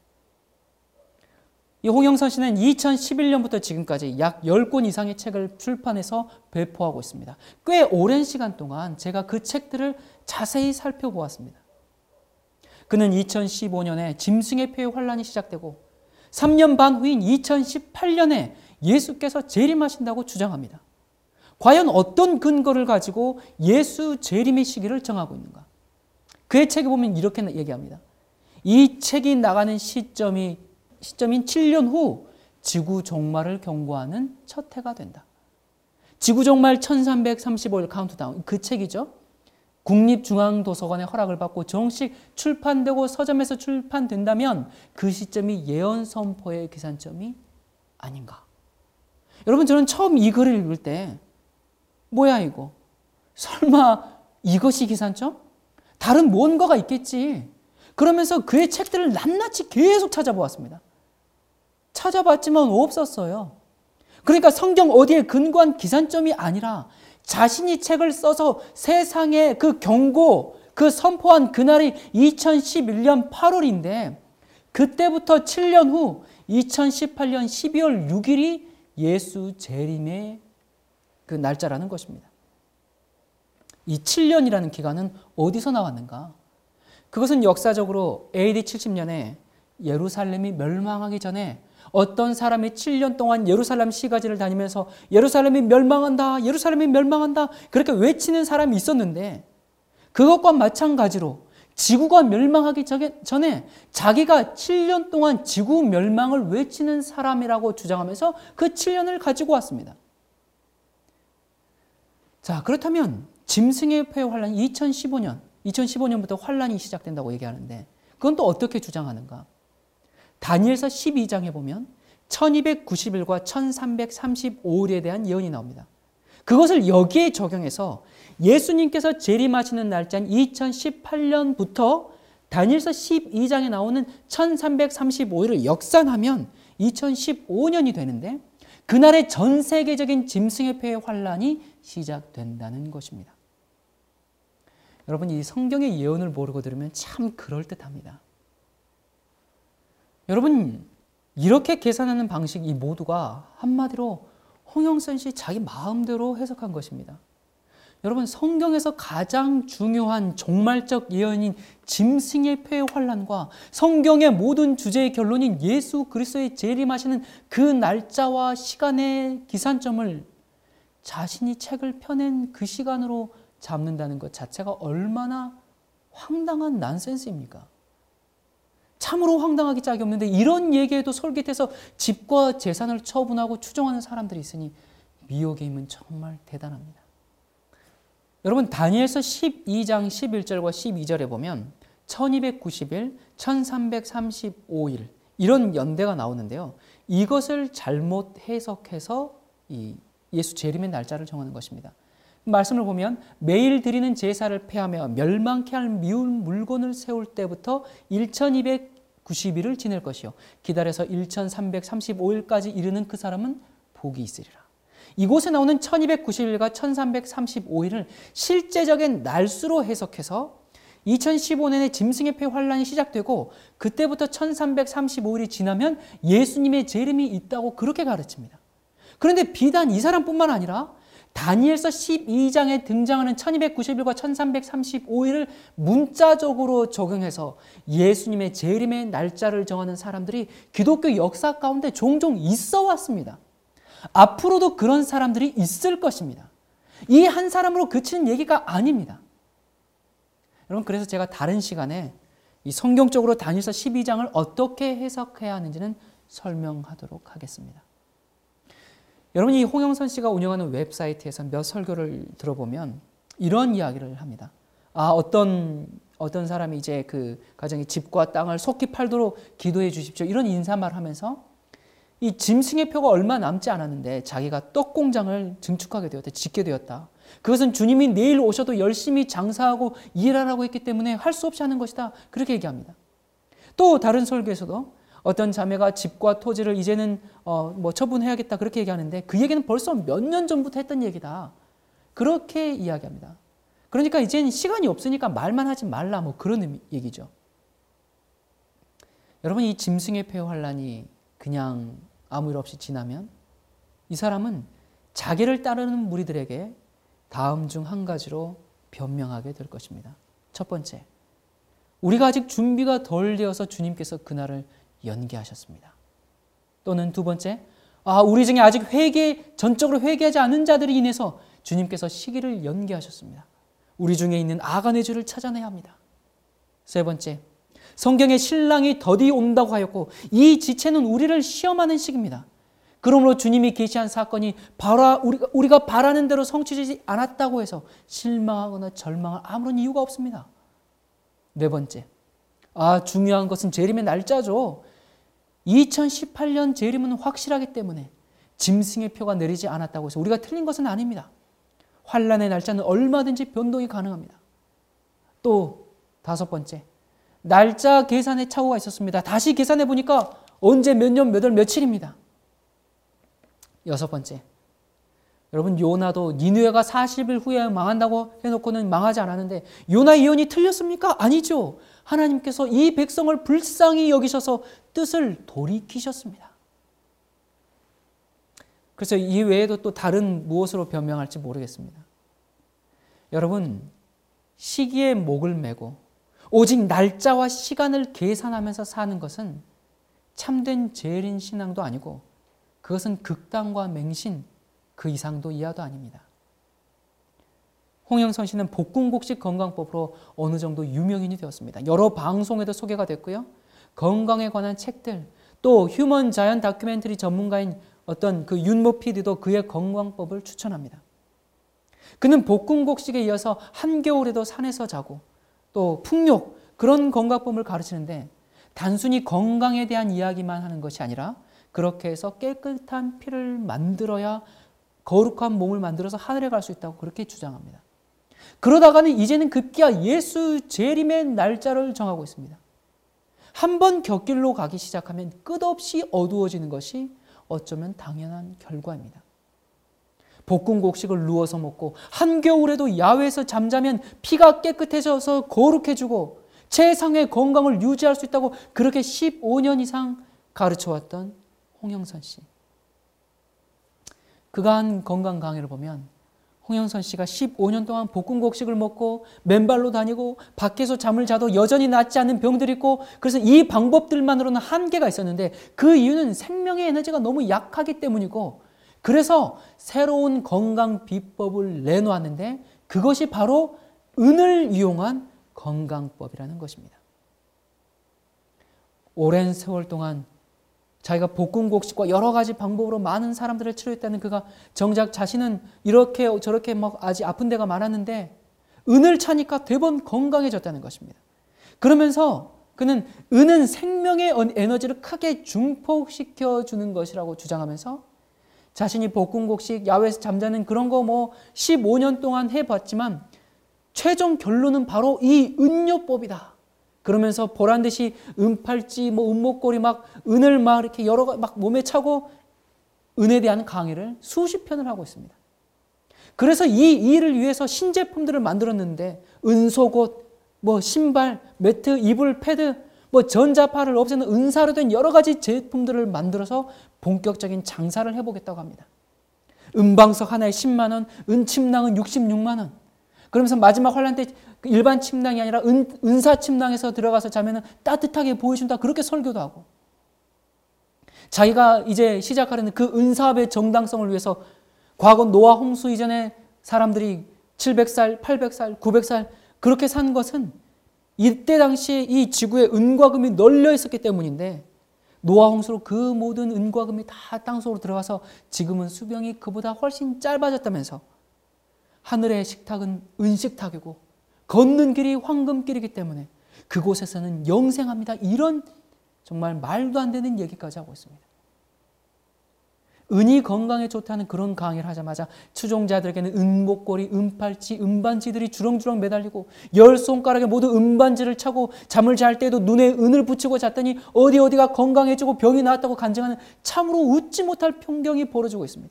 이 홍영선 씨는 이천십일 년부터 지금까지 약 십 권 이상의 책을 출판해서 배포하고 있습니다. 꽤 오랜 시간 동안 제가 그 책들을 자세히 살펴보았습니다. 그는 이천십오 년에 짐승의 폐의 환란이 시작되고 삼 년 반 후인 이천십팔 년에 예수께서 재림하신다고 주장합니다. 과연 어떤 근거를 가지고 예수 재림의 시기를 정하고 있는가? 그의 책에 보면 이렇게 얘기합니다. 이 책이 나가는 시점이, 시점인 칠 년 후 지구 종말을 경고하는 첫 해가 된다. 지구 종말 천삼백삼십오 일 카운트다운, 그 책이죠. 국립중앙도서관의 허락을 받고 정식 출판되고 서점에서 출판된다면 그 시점이 예언 선포의 기산점이 아닌가. 여러분 저는 처음 이 글을 읽을 때 뭐야 이거? 설마 이것이 기산점? 다른 뭔가가 있겠지. 그러면서 그의 책들을 낱낱이 계속 찾아보았습니다. 찾아봤지만 없었어요. 그러니까 성경 어디에 근거한 기산점이 아니라 자신이 책을 써서 세상에 그 경고, 그 선포한 그날이 이천십일 년 팔월인데 그때부터 칠 년 후 이천십팔 년 십이월 육일이 예수 재림의 그 날짜라는 것입니다. 이 칠 년이라는 기간은 어디서 나왔는가? 그것은 역사적으로 에이디 칠십 년에 예루살렘이 멸망하기 전에 어떤 사람이 칠 년 동안 예루살렘 시가지를 다니면서 예루살렘이 멸망한다, 예루살렘이 멸망한다 그렇게 외치는 사람이 있었는데 그것과 마찬가지로 지구가 멸망하기 전에 자기가 칠 년 동안 지구 멸망을 외치는 사람이라고 주장하면서 그 칠 년을 가지고 왔습니다. 자, 그렇다면 짐승의 폐 환란이 이천십오 년, 이천십오 년부터 환란이 시작된다고 얘기하는데 그건 또 어떻게 주장하는가? 다니엘서 십이 장에 보면 천이백구십 일과 천삼백삼십오 일에 대한 예언이 나옵니다. 그것을 여기에 적용해서 예수님께서 재림하시는 날짜인 이천십팔 년부터 다니엘서 십이 장에 나오는 천삼백삼십오 일을 역산하면 이천십오 년이 되는데 그날의 전 세계적인 짐승의 폐의 환란이 시작된다는 것입니다. 여러분 이 성경의 예언을 모르고 들으면 참 그럴듯합니다. 여러분 이렇게 계산하는 방식 이 모두가 한마디로 홍영선 씨 자기 마음대로 해석한 것입니다. 여러분, 성경에서 가장 중요한 종말적 예언인 짐승의 폐의 환난과 성경의 모든 주제의 결론인 예수 그리스도의 재림하시는 그 날짜와 시간의 기산점을 자신이 책을 펴낸 그 시간으로 잡는다는 것 자체가 얼마나 황당한 난센스입니까? 참으로 황당하기 짝이 없는데 이런 얘기에도 솔깃해서 집과 재산을 처분하고 추종하는 사람들이 있으니 미혹의 힘은 정말 대단합니다. 여러분, 다니엘서 십이 장 십일 절과 십이 절에 보면 천이백구십 일, 천삼백삼십오 일 이런 연대가 나오는데요. 이것을 잘못 해석해서 이 예수 재림의 날짜를 정하는 것입니다. 말씀을 보면 매일 드리는 제사를 폐하며 멸망케 할 미운 물건을 세울 때부터 천이백구십 일을 지낼 것이요 기다려서 천삼백삼십오 일까지 이르는 그 사람은 복이 있으리라. 이곳에 나오는 천이백구십 일과 천삼백삼십오 일을 실제적인 날수로 해석해서 이천십오 년에 짐승의 폐 환란이 시작되고 그때부터 천삼백삼십오 일이 지나면 예수님의 재림이 있다고 그렇게 가르칩니다. 그런데 비단 이 사람뿐만 아니라 다니엘서 십이 장에 등장하는 천이백구십 일과 천삼백삼십오 일을 문자적으로 적용해서 예수님의 재림의 날짜를 정하는 사람들이 기독교 역사 가운데 종종 있어 왔습니다. 앞으로도 그런 사람들이 있을 것입니다. 이 한 사람으로 그치는 얘기가 아닙니다. 여러분, 그래서 제가 다른 시간에 이 성경적으로 다니엘서 십이 장을 어떻게 해석해야 하는지는 설명하도록 하겠습니다. 여러분, 이 홍영선 씨가 운영하는 웹사이트에서 몇 설교를 들어보면 이런 이야기를 합니다. 아, 어떤 어떤 사람이 이제 그 가정의 집과 땅을 속히 팔도록 기도해 주십시오. 이런 인사말 하면서 이 짐승의 표가 얼마 남지 않았는데 자기가 떡 공장을 증축하게 되었다, 짓게 되었다. 그것은 주님이 내일 오셔도 열심히 장사하고 일하라고 했기 때문에 할 수 없이 하는 것이다. 그렇게 얘기합니다. 또 다른 설교에서도 어떤 자매가 집과 토지를 이제는 어 뭐 처분해야겠다 그렇게 얘기하는데 그 얘기는 벌써 몇 년 전부터 했던 얘기다. 그렇게 이야기합니다. 그러니까 이제는 시간이 없으니까 말만 하지 말라 뭐 그런 얘기죠. 여러분, 이 짐승의 폐 환란이 그냥 아무 일 없이 지나면 이 사람은 자기를 따르는 무리들에게 다음 중 한 가지로 변명하게 될 것입니다. 첫 번째, 우리가 아직 준비가 덜 되어서 주님께서 그날을 연기하셨습니다. 또는 두 번째, 아, 우리 중에 아직 회개, 전적으로 회개하지 않은 자들이 인해서 주님께서 시기를 연기하셨습니다. 우리 중에 있는 아간의 죄를 찾아내야 합니다. 세 번째, 성경에 신랑이 더디 온다고 하였고 이 지체는 우리를 시험하는 시기입니다. 그러므로 주님이 계시한 사건이 바로 우리가, 우리가 바라는 대로 성취되지 않았다고 해서 실망하거나 절망할 아무런 이유가 없습니다. 네 번째, 아, 중요한 것은 재림의 날짜죠. 이천십팔 년 재림은 확실하기 때문에 짐승의 표가 내리지 않았다고 해서 우리가 틀린 것은 아닙니다. 환란의 날짜는 얼마든지 변동이 가능합니다. 또 다섯 번째, 날짜 계산에 착오가 있었습니다. 다시 계산해 보니까 언제 몇 년 몇 월 며칠입니다. 여섯 번째, 여러분, 요나도 니느웨가 사십 일 후에 망한다고 해놓고는 망하지 않았는데 요나 예언이 틀렸습니까? 아니죠. 하나님께서 이 백성을 불쌍히 여기셔서 뜻을 돌이키셨습니다. 그래서 이 외에도 또 다른 무엇으로 변명할지 모르겠습니다. 여러분, 시기에 목을 매고 오직 날짜와 시간을 계산하면서 사는 것은 참된 재림 신앙도 아니고 그것은 극단과 맹신, 그 이상도 이하도 아닙니다. 홍영선 씨는 복근곡식 건강법으로 어느 정도 유명인이 되었습니다. 여러 방송에도 소개가 됐고요. 건강에 관한 책들, 또 휴먼 자연 다큐멘터리 전문가인 어떤 그 윤모 피디도 그의 건강법을 추천합니다. 그는 복근곡식에 이어서 한겨울에도 산에서 자고 또 풍욕, 그런 건강법을 가르치는데 단순히 건강에 대한 이야기만 하는 것이 아니라 그렇게 해서 깨끗한 피를 만들어야 거룩한 몸을 만들어서 하늘에 갈 수 있다고 그렇게 주장합니다. 그러다가는 이제는 급기야 예수 재림의 날짜를 정하고 있습니다. 한 번 곁길로 가기 시작하면 끝없이 어두워지는 것이 어쩌면 당연한 결과입니다. 볶음곡식을 누워서 먹고 한겨울에도 야외에서 잠자면 피가 깨끗해져서 거룩해지고 최상의 건강을 유지할 수 있다고 그렇게 십오 년 이상 가르쳐왔던 홍영선 씨. 그가 한 건강 강의를 보면 홍영선 씨가 십오 년 동안 볶음곡식을 먹고 맨발로 다니고 밖에서 잠을 자도 여전히 낫지 않는 병들이 있고, 그래서 이 방법들만으로는 한계가 있었는데 그 이유는 생명의 에너지가 너무 약하기 때문이고, 그래서 새로운 건강 비법을 내놓았는데 그것이 바로 은을 이용한 건강법이라는 것입니다. 오랜 세월 동안 자기가 볶음곡식과 여러 가지 방법으로 많은 사람들을 치료했다는 그가 정작 자신은 이렇게 저렇게 막 아직 아픈 데가 많았는데 은을 차니까 대번 건강해졌다는 것입니다. 그러면서 그는 은은 생명의 에너지를 크게 증폭시켜 주는 것이라고 주장하면서 자신이 볶음곡식, 야외에서 잠자는 그런 거 뭐 십오 년 동안 해봤지만 최종 결론은 바로 이 은요법이다. 그러면서 보란 듯이 은팔찌, 뭐 은목걸이 막 은을 막 이렇게 여러 가 막 몸에 차고 은에 대한 강의를 수십 편을 하고 있습니다. 그래서 이 일을 위해서 신제품들을 만들었는데 은속옷, 뭐 신발, 매트, 이불, 패드, 뭐 전자파를 없애는 은사로 된 여러 가지 제품들을 만들어서 본격적인 장사를 해보겠다고 합니다. 은방석 하나에 십만 원, 은침낭은 육십육만 원. 그러면서 마지막 환란 때 일반 침낭이 아니라 은, 은사 침낭에서 들어가서 자면은 따뜻하게 보여준다. 그렇게 설교도 하고. 자기가 이제 시작하려는 그 은사업의 정당성을 위해서 과거 노아 홍수 이전에 사람들이 칠백 살, 팔백 살, 구백 살 그렇게 산 것은 이때 당시에 이 지구에 은과 금이 널려 있었기 때문인데 노아 홍수로 그 모든 은과 금이 다 땅속으로 들어가서 지금은 수명이 그보다 훨씬 짧아졌다면서 하늘의 식탁은 은식탁이고 걷는 길이 황금길이기 때문에 그곳에서는 영생합니다. 이런 정말 말도 안 되는 얘기까지 하고 있습니다. 은이 건강에 좋다는 그런 강의를 하자마자 추종자들에게는 은목걸이, 은팔찌, 은반지들이 주렁주렁 매달리고 열 손가락에 모두 은반지를 차고 잠을 잘 때에도 눈에 은을 붙이고 잤더니 어디 어디가 건강해지고 병이 나았다고 간증하는 참으로 웃지 못할 풍경이 벌어지고 있습니다.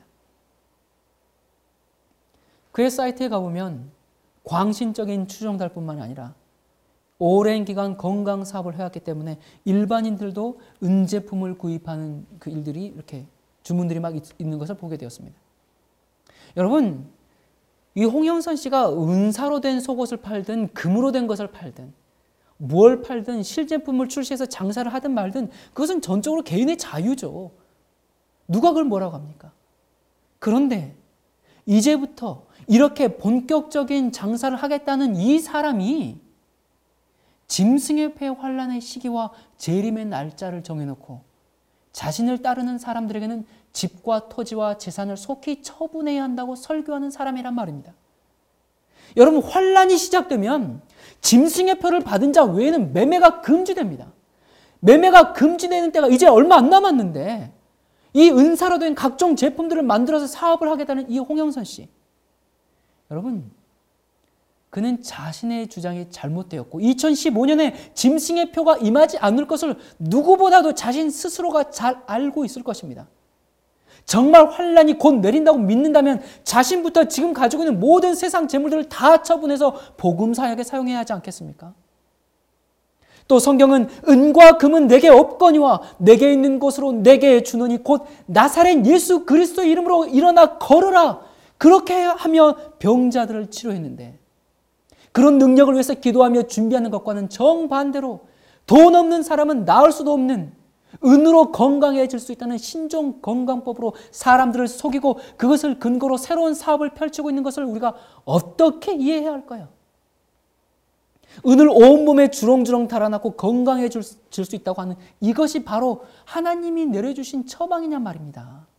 그의 사이트에 가보면 광신적인 추종자뿐만 아니라 오랜 기간 건강 사업을 해왔기 때문에 일반인들도 은제품을 구입하는 그 일들이 이렇게 주문들이 막 있는 것을 보게 되었습니다. 여러분, 이 홍영선 씨가 은사로 된 속옷을 팔든 금으로 된 것을 팔든 뭘 팔든 실제품을 출시해서 장사를 하든 말든 그것은 전적으로 개인의 자유죠. 누가 그걸 뭐라고 합니까? 그런데 이제부터 이렇게 본격적인 장사를 하겠다는 이 사람이 짐승의 폐 환란의 시기와 재림의 날짜를 정해놓고 자신을 따르는 사람들에게는 집과 토지와 재산을 속히 처분해야 한다고 설교하는 사람이란 말입니다. 여러분, 환란이 시작되면 짐승의 표를 받은 자 외에는 매매가 금지됩니다. 매매가 금지되는 때가 이제 얼마 안 남았는데 이 은사로 된 각종 제품들을 만들어서 사업을 하겠다는 이 홍영선 씨. 여러분, 그는 자신의 주장이 잘못되었고 이천십오 년에 짐승의 표가 임하지 않을 것을 누구보다도 자신 스스로가 잘 알고 있을 것입니다. 정말 환란이 곧 내린다고 믿는다면 자신부터 지금 가지고 있는 모든 세상 재물들을 다 처분해서 복음 사역에 사용해야 하지 않겠습니까? 또 성경은 은과 금은 내게 없거니와 내게 있는 것으로 내게 주노니 곧 나사렛 예수 그리스도 이름으로 일어나 걸으라. 그렇게 하며 병자들을 치료했는데 그런 능력을 위해서 기도하며 준비하는 것과는 정반대로 돈 없는 사람은 나을 수도 없는 은으로 건강해질 수 있다는 신종 건강법으로 사람들을 속이고 그것을 근거로 새로운 사업을 펼치고 있는 것을 우리가 어떻게 이해해야 할까요? 은을 온몸에 주렁주렁 달아놨고 건강해질 수 있다고 하는 이것이 바로 하나님이 내려주신 처방이냐 말입니다.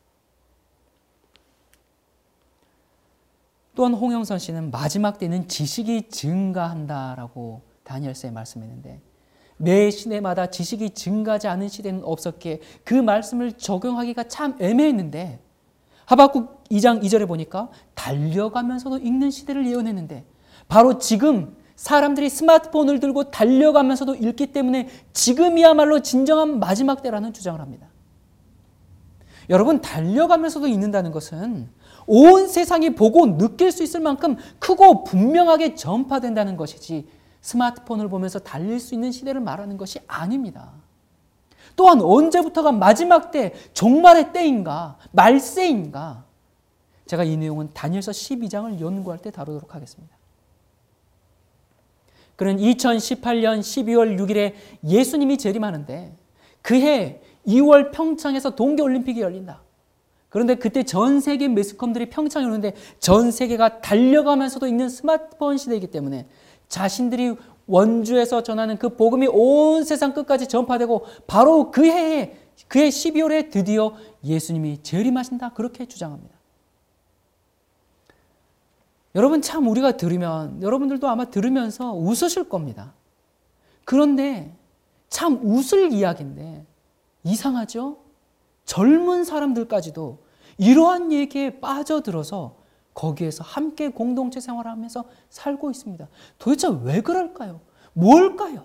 또한 홍영선 씨는 마지막 때는 지식이 증가한다라고 다니엘서에 말씀했는데 매 시대마다 지식이 증가하지 않은 시대는 없었기에 그 말씀을 적용하기가 참 애매했는데 하박국 이 장 이 절에 보니까 달려가면서도 읽는 시대를 예언했는데 바로 지금 사람들이 스마트폰을 들고 달려가면서도 읽기 때문에 지금이야말로 진정한 마지막 때라는 주장을 합니다. 여러분, 달려가면서도 읽는다는 것은 온 세상이 보고 느낄 수 있을 만큼 크고 분명하게 전파된다는 것이지 스마트폰을 보면서 달릴 수 있는 시대를 말하는 것이 아닙니다. 또한 언제부터가 마지막 때, 종말의 때인가, 말세인가? 제가 이 내용은 다니엘서 십이 장을 연구할 때 다루도록 하겠습니다. 그는 이천십팔 년 십이월 육일에 예수님이 재림하는데 그해 이월 평창에서 동계올림픽이 열린다. 그런데 그때 전 세계 매스컴들이 평창에 오는데 전 세계가 달려가면서도 있는 스마트폰 시대이기 때문에 자신들이 원주에서 전하는 그 복음이 온 세상 끝까지 전파되고 바로 그 해에 그해 십이월에 드디어 예수님이 재림하신다. 그렇게 주장합니다. 여러분 참 우리가 들으면 여러분들도 아마 들으면서 웃으실 겁니다. 그런데 참 웃을 이야기인데 이상하죠? 젊은 사람들까지도 이러한 얘기에 빠져들어서 거기에서 함께 공동체 생활을 하면서 살고 있습니다. 도대체 왜 그럴까요? 뭘까요?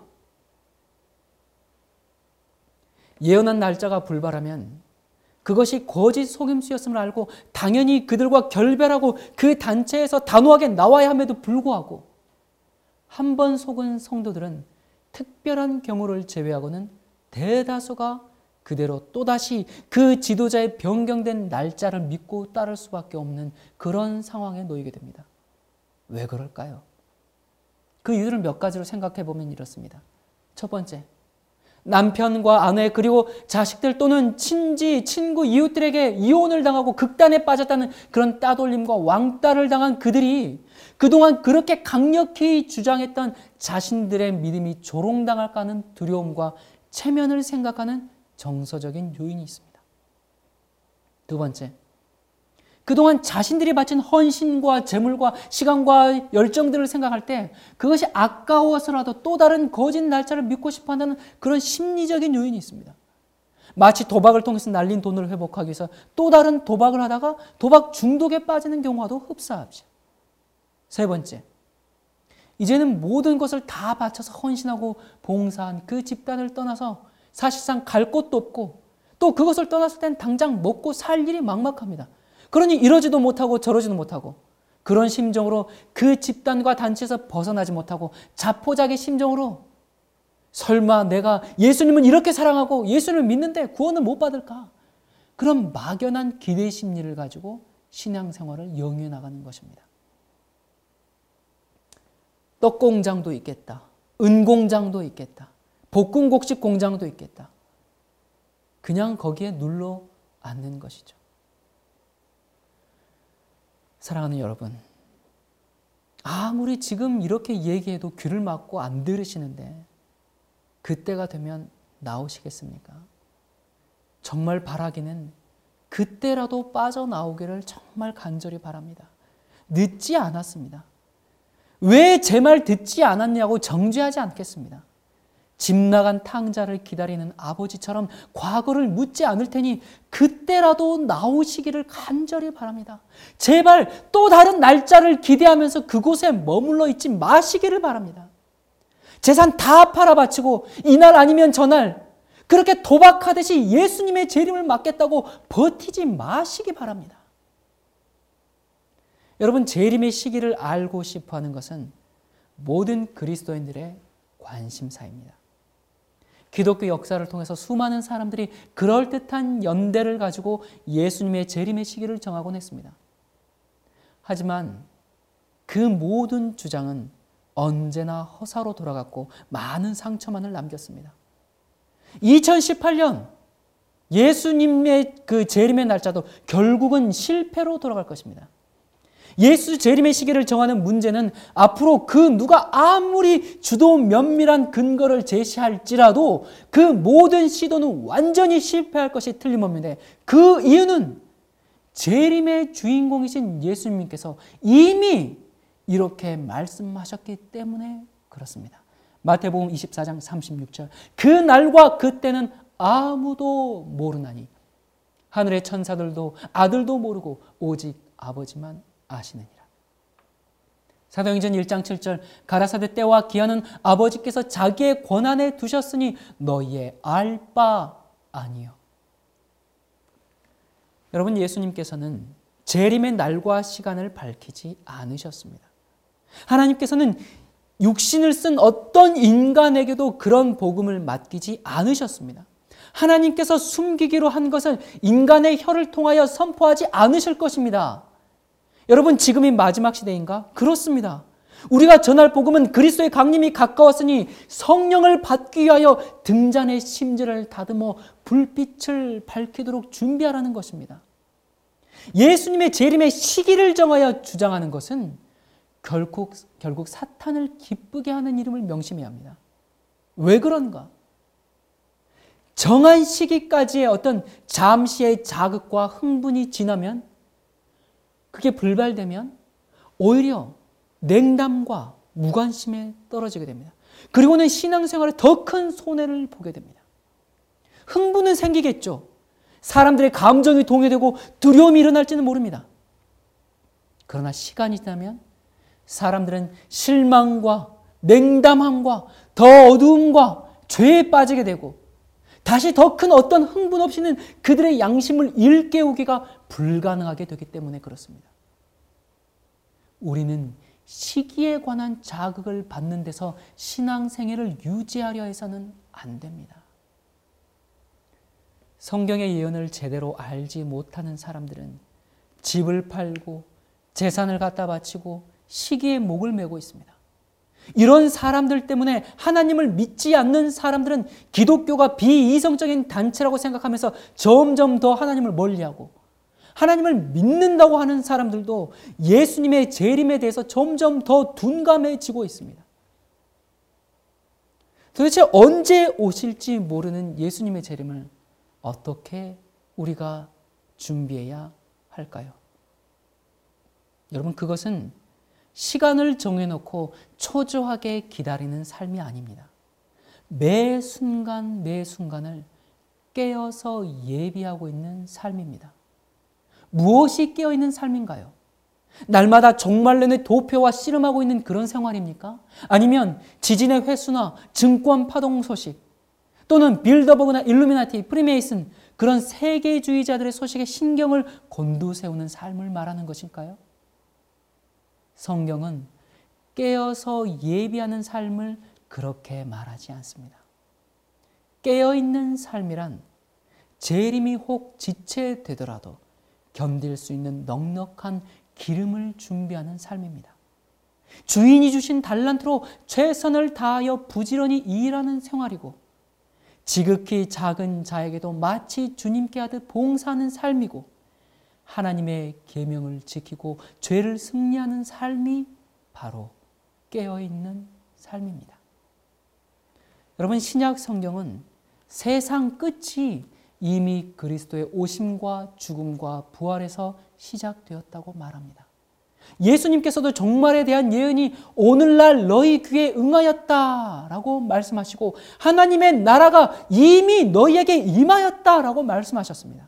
예언한 날짜가 불발하면 그것이 거짓 속임수였음을 알고 당연히 그들과 결별하고 그 단체에서 단호하게 나와야 함에도 불구하고 한 번 속은 성도들은 특별한 경우를 제외하고는 대다수가 그대로 또다시 그 지도자의 변경된 날짜를 믿고 따를 수밖에 없는 그런 상황에 놓이게 됩니다. 왜 그럴까요? 그 이유를 몇 가지로 생각해 보면 이렇습니다. 첫 번째, 남편과 아내 그리고 자식들 또는 친지, 친구, 이웃들에게 이혼을 당하고 극단에 빠졌다는 그런 따돌림과 왕따를 당한 그들이 그동안 그렇게 강력히 주장했던 자신들의 믿음이 조롱당할까 하는 두려움과 체면을 생각하는 정서적인 요인이 있습니다. 두 번째, 그동안 자신들이 바친 헌신과 재물과 시간과 열정들을 생각할 때 그것이 아까워서라도 또 다른 거짓 날짜를 믿고 싶어한다는 그런 심리적인 요인이 있습니다. 마치 도박을 통해서 날린 돈을 회복하기 위해서 또 다른 도박을 하다가 도박 중독에 빠지는 경우와도 흡사하죠. 세 번째, 이제는 모든 것을 다 바쳐서 헌신하고 봉사한 그 집단을 떠나서 사실상 갈 곳도 없고 또 그것을 떠났을 땐 당장 먹고 살 일이 막막합니다. 그러니 이러지도 못하고 저러지도 못하고 그런 심정으로 그 집단과 단체에서 벗어나지 못하고 자포자기 심정으로 설마 내가 예수님은 이렇게 사랑하고 예수님을 믿는데 구원을 못 받을까? 그런 막연한 기대 심리를 가지고 신앙생활을 영위해 나가는 것입니다. 떡공장도 있겠다. 은공장도 있겠다. 볶음곡식 공장도 있겠다. 그냥 거기에 눌러 앉는 것이죠. 사랑하는 여러분, 아무리 지금 이렇게 얘기해도 귀를 막고 안 들으시는데 그때가 되면 나오시겠습니까? 정말 바라기는 그때라도 빠져나오기를 정말 간절히 바랍니다. 늦지 않았습니다. 왜 제 말 듣지 않았냐고 정죄하지 않겠습니다. 집 나간 탕자를 기다리는 아버지처럼 과거를 묻지 않을 테니 그때라도 나오시기를 간절히 바랍니다. 제발 또 다른 날짜를 기대하면서 그곳에 머물러 있지 마시기를 바랍니다. 재산 다 팔아바치고 이날 아니면 저날 그렇게 도박하듯이 예수님의 재림을 맞겠다고 버티지 마시기 바랍니다. 여러분, 재림의 시기를 알고 싶어하는 것은 모든 그리스도인들의 관심사입니다. 기독교 역사를 통해서 수많은 사람들이 그럴듯한 연대를 가지고 예수님의 재림의 시기를 정하곤 했습니다. 하지만 그 모든 주장은 언제나 허사로 돌아갔고 많은 상처만을 남겼습니다. 이천십팔 년 예수님의 그 재림의 날짜도 결국은 실패로 돌아갈 것입니다. 예수 재림의 시기를 정하는 문제는 앞으로 그 누가 아무리 주도 면밀한 근거를 제시할지라도 그 모든 시도는 완전히 실패할 것이 틀림없는데 그 이유는 재림의 주인공이신 예수님께서 이미 이렇게 말씀하셨기 때문에 그렇습니다. 마태복음 이십사 장 삼십육 절, 그 날과 그때는 아무도 모르나니 하늘의 천사들도 아들도 모르고 오직 아버지만 아시느니라. 사도행전 일 장 칠 절, 가라사대 때와 기한은 아버지께서 자기의 권한에 두셨으니 너희의 알 바 아니요. 여러분, 예수님께서는 재림의 날과 시간을 밝히지 않으셨습니다. 하나님께서는 육신을 쓴 어떤 인간에게도 그런 복음을 맡기지 않으셨습니다. 하나님께서 숨기기로 한 것을 인간의 혀를 통하여 선포하지 않으실 것입니다. 여러분, 지금이 마지막 시대인가? 그렇습니다. 우리가 전할 복음은 그리스도의 강림이 가까웠으니 성령을 받기 위하여 등잔의 심지를 다듬어 불빛을 밝히도록 준비하라는 것입니다. 예수님의 재림의 시기를 정하여 주장하는 것은 결국, 결국 사탄을 기쁘게 하는 이름을 명심해야 합니다. 왜 그런가? 정한 시기까지의 어떤 잠시의 자극과 흥분이 지나면, 그게 불발되면 오히려 냉담과 무관심에 떨어지게 됩니다. 그리고는 신앙생활에 더 큰 손해를 보게 됩니다. 흥분은 생기겠죠. 사람들의 감정이 동요되고 두려움이 일어날지는 모릅니다. 그러나 시간이 지나면 사람들은 실망과 냉담함과 더 어두움과 죄에 빠지게 되고 다시 더 큰 어떤 흥분 없이는 그들의 양심을 일깨우기가 불가능하게 되기 때문에 그렇습니다. 우리는 시기에 관한 자극을 받는 데서 신앙생애를 유지하려 해서는 안 됩니다. 성경의 예언을 제대로 알지 못하는 사람들은 집을 팔고 재산을 갖다 바치고 시기에 목을 메고 있습니다. 이런 사람들 때문에 하나님을 믿지 않는 사람들은 기독교가 비이성적인 단체라고 생각하면서 점점 더 하나님을 멀리하고, 하나님을 믿는다고 하는 사람들도 예수님의 재림에 대해서 점점 더 둔감해지고 있습니다. 도대체 언제 오실지 모르는 예수님의 재림을 어떻게 우리가 준비해야 할까요? 여러분, 그것은 시간을 정해놓고 초조하게 기다리는 삶이 아닙니다. 매 순간 매 순간을 깨어서 예비하고 있는 삶입니다. 무엇이 깨어있는 삶인가요? 날마다 종말론의 도표와 씨름하고 있는 그런 생활입니까? 아니면 지진의 횟수나 증권 파동 소식, 또는 빌더버그나 일루미나티, 프리메이슨, 그런 세계주의자들의 소식에 신경을 곤두세우는 삶을 말하는 것일까요? 성경은 깨어서 예비하는 삶을 그렇게 말하지 않습니다. 깨어있는 삶이란 재림이 혹 지체되더라도 견딜 수 있는 넉넉한 기름을 준비하는 삶입니다. 주인이 주신 달란트로 최선을 다하여 부지런히 일하는 생활이고, 지극히 작은 자에게도 마치 주님께 하듯 봉사하는 삶이고, 하나님의 계명을 지키고 죄를 승리하는 삶이 바로 깨어있는 삶입니다. 여러분, 신약 성경은 세상 끝이 이미 그리스도의 오심과 죽음과 부활에서 시작되었다고 말합니다. 예수님께서도 종말에 대한 예언이 오늘날 너희 귀에 응하였다라고 말씀하시고, 하나님의 나라가 이미 너희에게 임하였다라고 말씀하셨습니다.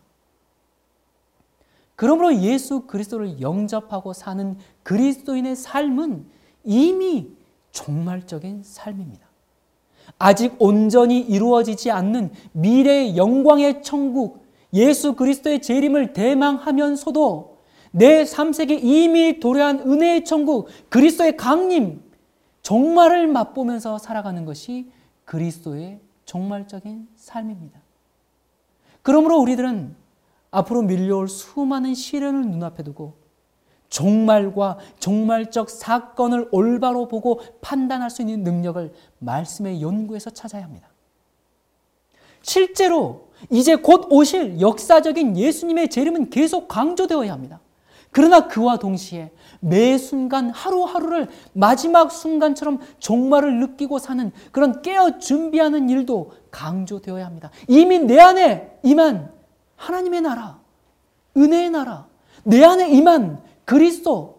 그러므로 예수 그리스도를 영접하고 사는 그리스도인의 삶은 이미 종말적인 삶입니다. 아직 온전히 이루어지지 않는 미래의 영광의 천국, 예수 그리스도의 재림을 대망하면서도 내 삶 속에 이미 도래한 은혜의 천국, 그리스도의 강림, 종말을 맛보면서 살아가는 것이 그리스도의 종말적인 삶입니다. 그러므로 우리들은 앞으로 밀려올 수많은 시련을 눈앞에 두고 종말과 종말적 사건을 올바로 보고 판단할 수 있는 능력을 말씀의 연구에서 찾아야 합니다. 실제로 이제 곧 오실 역사적인 예수님의 재림은 계속 강조되어야 합니다. 그러나 그와 동시에 매 순간 하루하루를 마지막 순간처럼 종말을 느끼고 사는 그런 깨어 준비하는 일도 강조되어야 합니다. 이미 내 안에 임한 하나님의 나라, 은혜의 나라, 내 안에 임한 그리스도,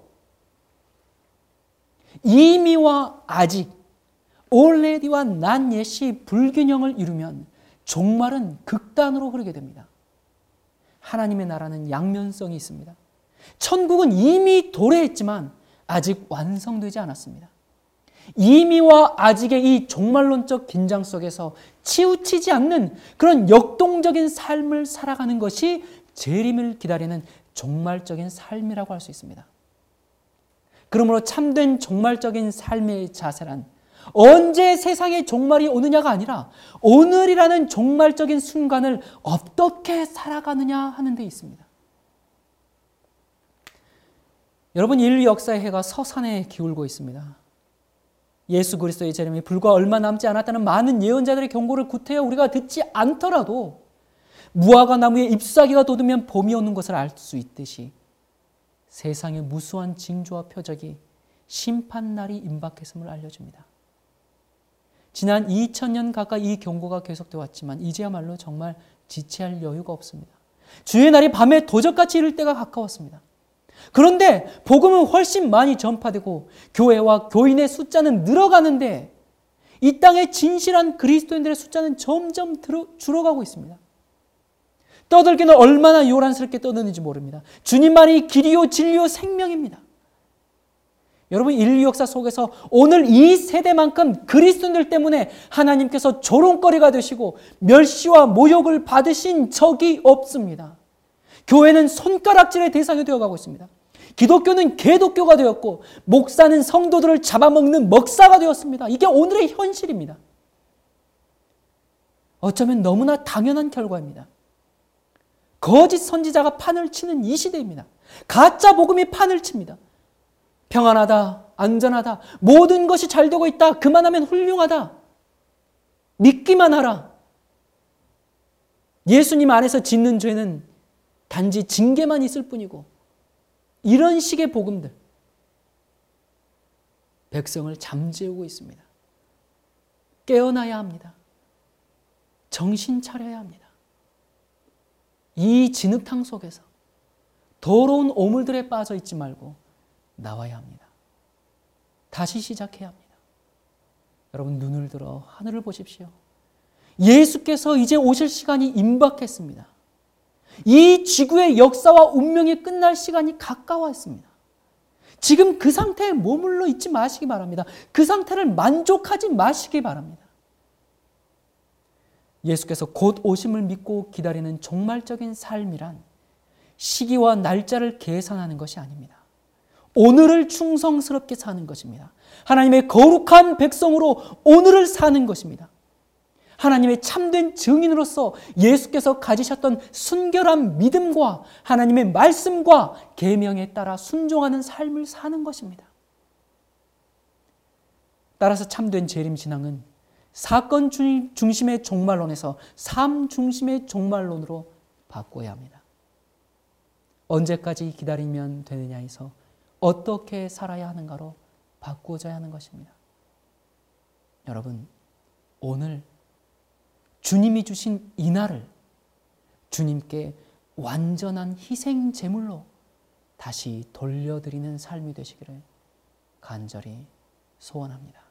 이미와 아직, already와 not yet이 불균형을 이루면 종말은 극단으로 흐르게 됩니다. 하나님의 나라는 양면성이 있습니다. 천국은 이미 도래했지만 아직 완성되지 않았습니다. 이미와 아직의 이 종말론적 긴장 속에서 치우치지 않는 그런 역동적인 삶을 살아가는 것이 재림을 기다리는 종말적인 삶이라고 할 수 있습니다. 그러므로 참된 종말적인 삶의 자세란 언제 세상의 종말이 오느냐가 아니라 오늘이라는 종말적인 순간을 어떻게 살아가느냐 하는 데 있습니다. 여러분, 인류 역사의 해가 서산에 기울고 있습니다. 예수 그리스도의 재림이 불과 얼마 남지 않았다는 많은 예언자들의 경고를 구태여 우리가 듣지 않더라도 무화과 나무에 잎사귀가 돋으면 봄이 오는 것을 알 수 있듯이 세상의 무수한 징조와 표적이 심판날이 임박했음을 알려줍니다. 지난 이천 년 가까이 이 경고가 계속되어 왔지만 이제야말로 정말 지체할 여유가 없습니다. 주의 날이 밤에 도적같이 이를 때가 가까웠습니다. 그런데 복음은 훨씬 많이 전파되고 교회와 교인의 숫자는 늘어가는데 이 땅의 진실한 그리스도인들의 숫자는 점점 들어, 줄어가고 있습니다. 떠들기는 얼마나 요란스럽게 떠드는지 모릅니다. 주님만이 길이요 진리요 생명입니다. 여러분, 인류 역사 속에서 오늘 이 세대만큼 그리스도인들 때문에 하나님께서 조롱거리가 되시고 멸시와 모욕을 받으신 적이 없습니다. 교회는 손가락질의 대상이 되어가고 있습니다. 기독교는 개독교가 되었고 목사는 성도들을 잡아먹는 먹사가 되었습니다. 이게 오늘의 현실입니다. 어쩌면 너무나 당연한 결과입니다. 거짓 선지자가 판을 치는 이 시대입니다. 가짜 복음이 판을 칩니다. 평안하다, 안전하다, 모든 것이 잘 되고 있다, 그만하면 훌륭하다, 믿기만 하라. 예수님 안에서 짓는 죄는 단지 징계만 있을 뿐이고, 이런 식의 복음들 백성을 잠재우고 있습니다. 깨어나야 합니다. 정신 차려야 합니다. 이 진흙탕 속에서 더러운 오물들에 빠져 있지 말고 나와야 합니다. 다시 시작해야 합니다. 여러분, 눈을 들어 하늘을 보십시오. 예수께서 이제 오실 시간이 임박했습니다. 이 지구의 역사와 운명이 끝날 시간이 가까웠습니다. 지금 그 상태에 머물러 있지 마시기 바랍니다. 그 상태를 만족하지 마시기 바랍니다. 예수께서 곧 오심을 믿고 기다리는 종말적인 삶이란 시기와 날짜를 계산하는 것이 아닙니다. 오늘을 충성스럽게 사는 것입니다. 하나님의 거룩한 백성으로 오늘을 사는 것입니다. 하나님의 참된 증인으로서 예수께서 가지셨던 순결한 믿음과 하나님의 말씀과 계명에 따라 순종하는 삶을 사는 것입니다. 따라서 참된 재림신앙은 사건 중심의 종말론에서 삶 중심의 종말론으로 바꿔야 합니다. 언제까지 기다리면 되느냐에서 어떻게 살아야 하는가로 바꾸어져야 하는 것입니다. 여러분, 오늘 주님이 주신 이 날을 주님께 완전한 희생 제물로 다시 돌려드리는 삶이 되시기를 간절히 소원합니다.